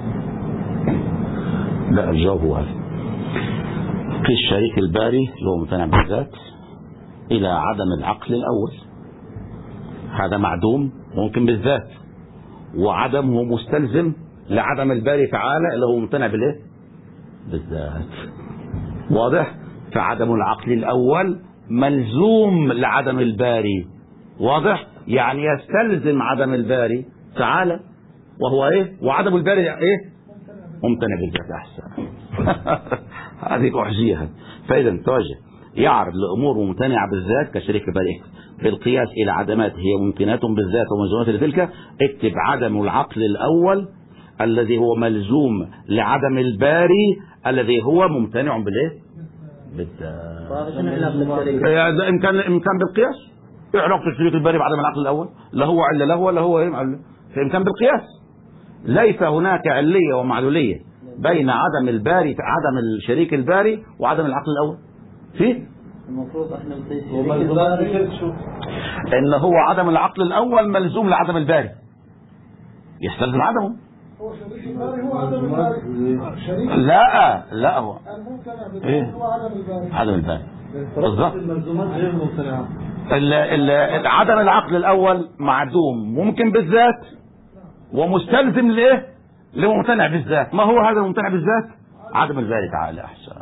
لا الجواب هو هذا قيس شريك الباري اللي هو ممتنع بالذات إلى عدم العقل الأول هذا معدوم ممكن بالذات وعدمه مستلزم لعدم الباري تعالى اللي هو ممتنع بالايه بالذات واضح فعدم العقل الأول ملزوم لعدم الباري واضح يعني يستلزم عدم الباري تعالى وهو ايه وعدم الباري ايه ممتنع بالذات احسن هذه احجيها فاذا توجه يعرض لامور ممتنعه بالذات كشريك الباري بالقياس الى عدمات هي ممكنات بالذات وملزومات لتلك اكتب عدم العقل الاول الذي هو ملزوم لعدم الباري الذي هو ممتنع بالايه بالذات ان كان ان كان بالقياس ايه علاقه الشريك الباري بعدم العقل الاول لا هو عله له ولا هو ايه فان كان بالقياس ليس هناك عليه ومعلوليه بين عدم الباري عدم الشريك الباري وعدم العقل الاول في المفروض احنا الشريك الباري ان هو عدم العقل الاول ملزوم لعدم الباري يستلزم عدمه هو شريك الباري هو عدم الباري شريك لا لا هو الممتنع ايه هو عدم الباري عدم الباري بالظبط الملزومات غير ممتنعة عدم العقل الاول معدوم ممكن بالذات ومستلزم لايه لممتنع بالذات ما هو هذا الممتنع بالذات عدم الباري تعالى احسن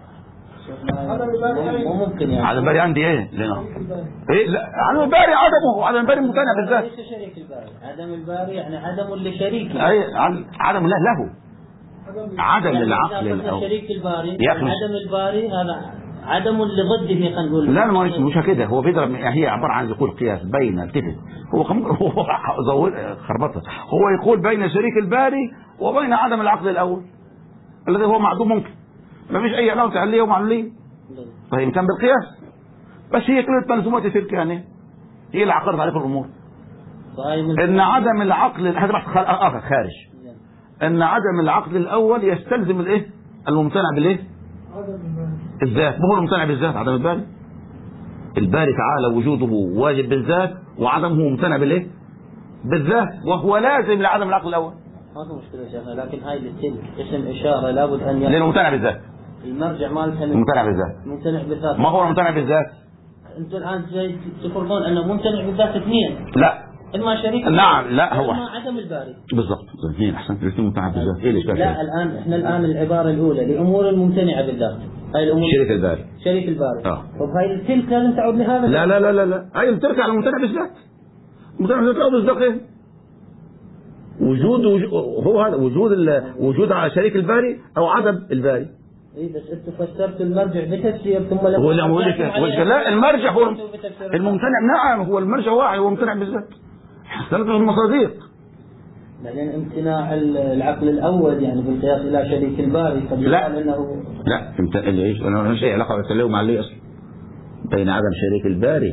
ممكن يعني عدم الباري عندي ايه لنا ايه لا عدم الباري عدمه عدم الباري ممتنع بالذات ليس شريك الباري عدم الباري يعني عدم لشريكه اي عدم له له عدم العقل الاول شريك الباري عدم الباري هذا عدم لضده خلينا نقول لا ما مش كده هو بيضرب هي عباره عن يقول قياس بين التفت هو هو زود خربطه هو يقول بين شريك الباري وبين عدم العقل الاول الذي هو معدوم ممكن ما فيش اي علاقه عليه ومعلوليه فإن كان بالقياس بس هي كلمه ملزومات تلك يعني هي اللي عقدت عليكم الامور ان عدم العقل هذا بحث اخر خارج ان عدم العقل الاول يستلزم الايه الممتنع بالايه الذات ما هو الممتنع بالذات عدم الباري الباري تعالى وجوده واجب بالذات وعدمه ممتنع بالايه بالذات وهو لازم لعدم العقل الاول هذا مشكله يا شيخنا لكن هاي للتلك اسم اشاره لابد ان لانه ممتنع بالذات المرجع مالتها ممتنع بالذات ممتنع بالذات ما هو ممتنع بالذات انتم الان جاي تفرضون انه ممتنع بالذات اثنين لا اما شريك نعم لا هو اما عدم الباري بالضبط الاثنين احسن الاثنين ممتنع بالذات ايه الاشكال لا الان احنا الان العباره الاولى لامور ممتنعه بالذات هاي الامور شريك الباري شريك الباري اه طب هاي التلك لازم تعود لهذا لا لا لا لا لا اي ترجع على الممتنع بالذات الممتنع بالذات او بالذات وجود هو هذا وجود وجود على شريك الباري او عدم الباري اي بس انت فسرت المرجع بتفسير ثم لما هو لا المرجع هو الممتنع نعم هو المرجع واحد هو ممتنع بالذات ثلاثه المصادق بعدين امتناع العقل الاول يعني بالقياس الى شريك الباري لا انه لا انت ايش انا مش اي علاقه بالتلوي مع اللي اصلا بين عدم شريك الباري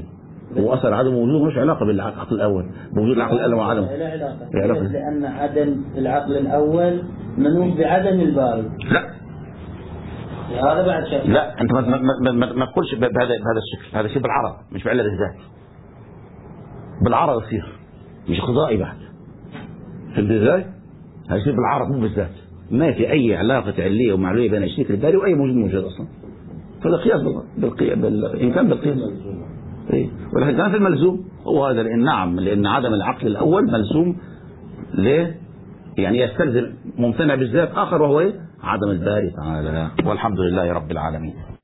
هو أصل عدم وجوده مش علاقة بالعقل الأول، بوجود العقل الأول وعدم لا علاقة، لأن عدم العقل الأول منوط بعدم الباري. لا هذا بعد شيء. لا أنت ما ما ما, ما تقولش بهذا بهذا الشكل، هذا شيء بالعرض مش بعلة الذات. بالعرض يصير مش قضائي بعد. فهمت ازاي؟ هذا شيء بالعرض مو بالذات، ما في أي علاقة علية ومعلوية بين الشريك الباري وأي موجود موجود أصلا. فهذا قياس بالقياس بالإمكان بالقياس. إيه؟ ولكن كان في الملزوم هو هذا، لأن نعم لأن عدم العقل الأول ملزوم ليه؟ يعني يستلزم ممتنع بالذات آخر وهو إيه؟ عدم الباري تعالى. والحمد لله رب العالمين.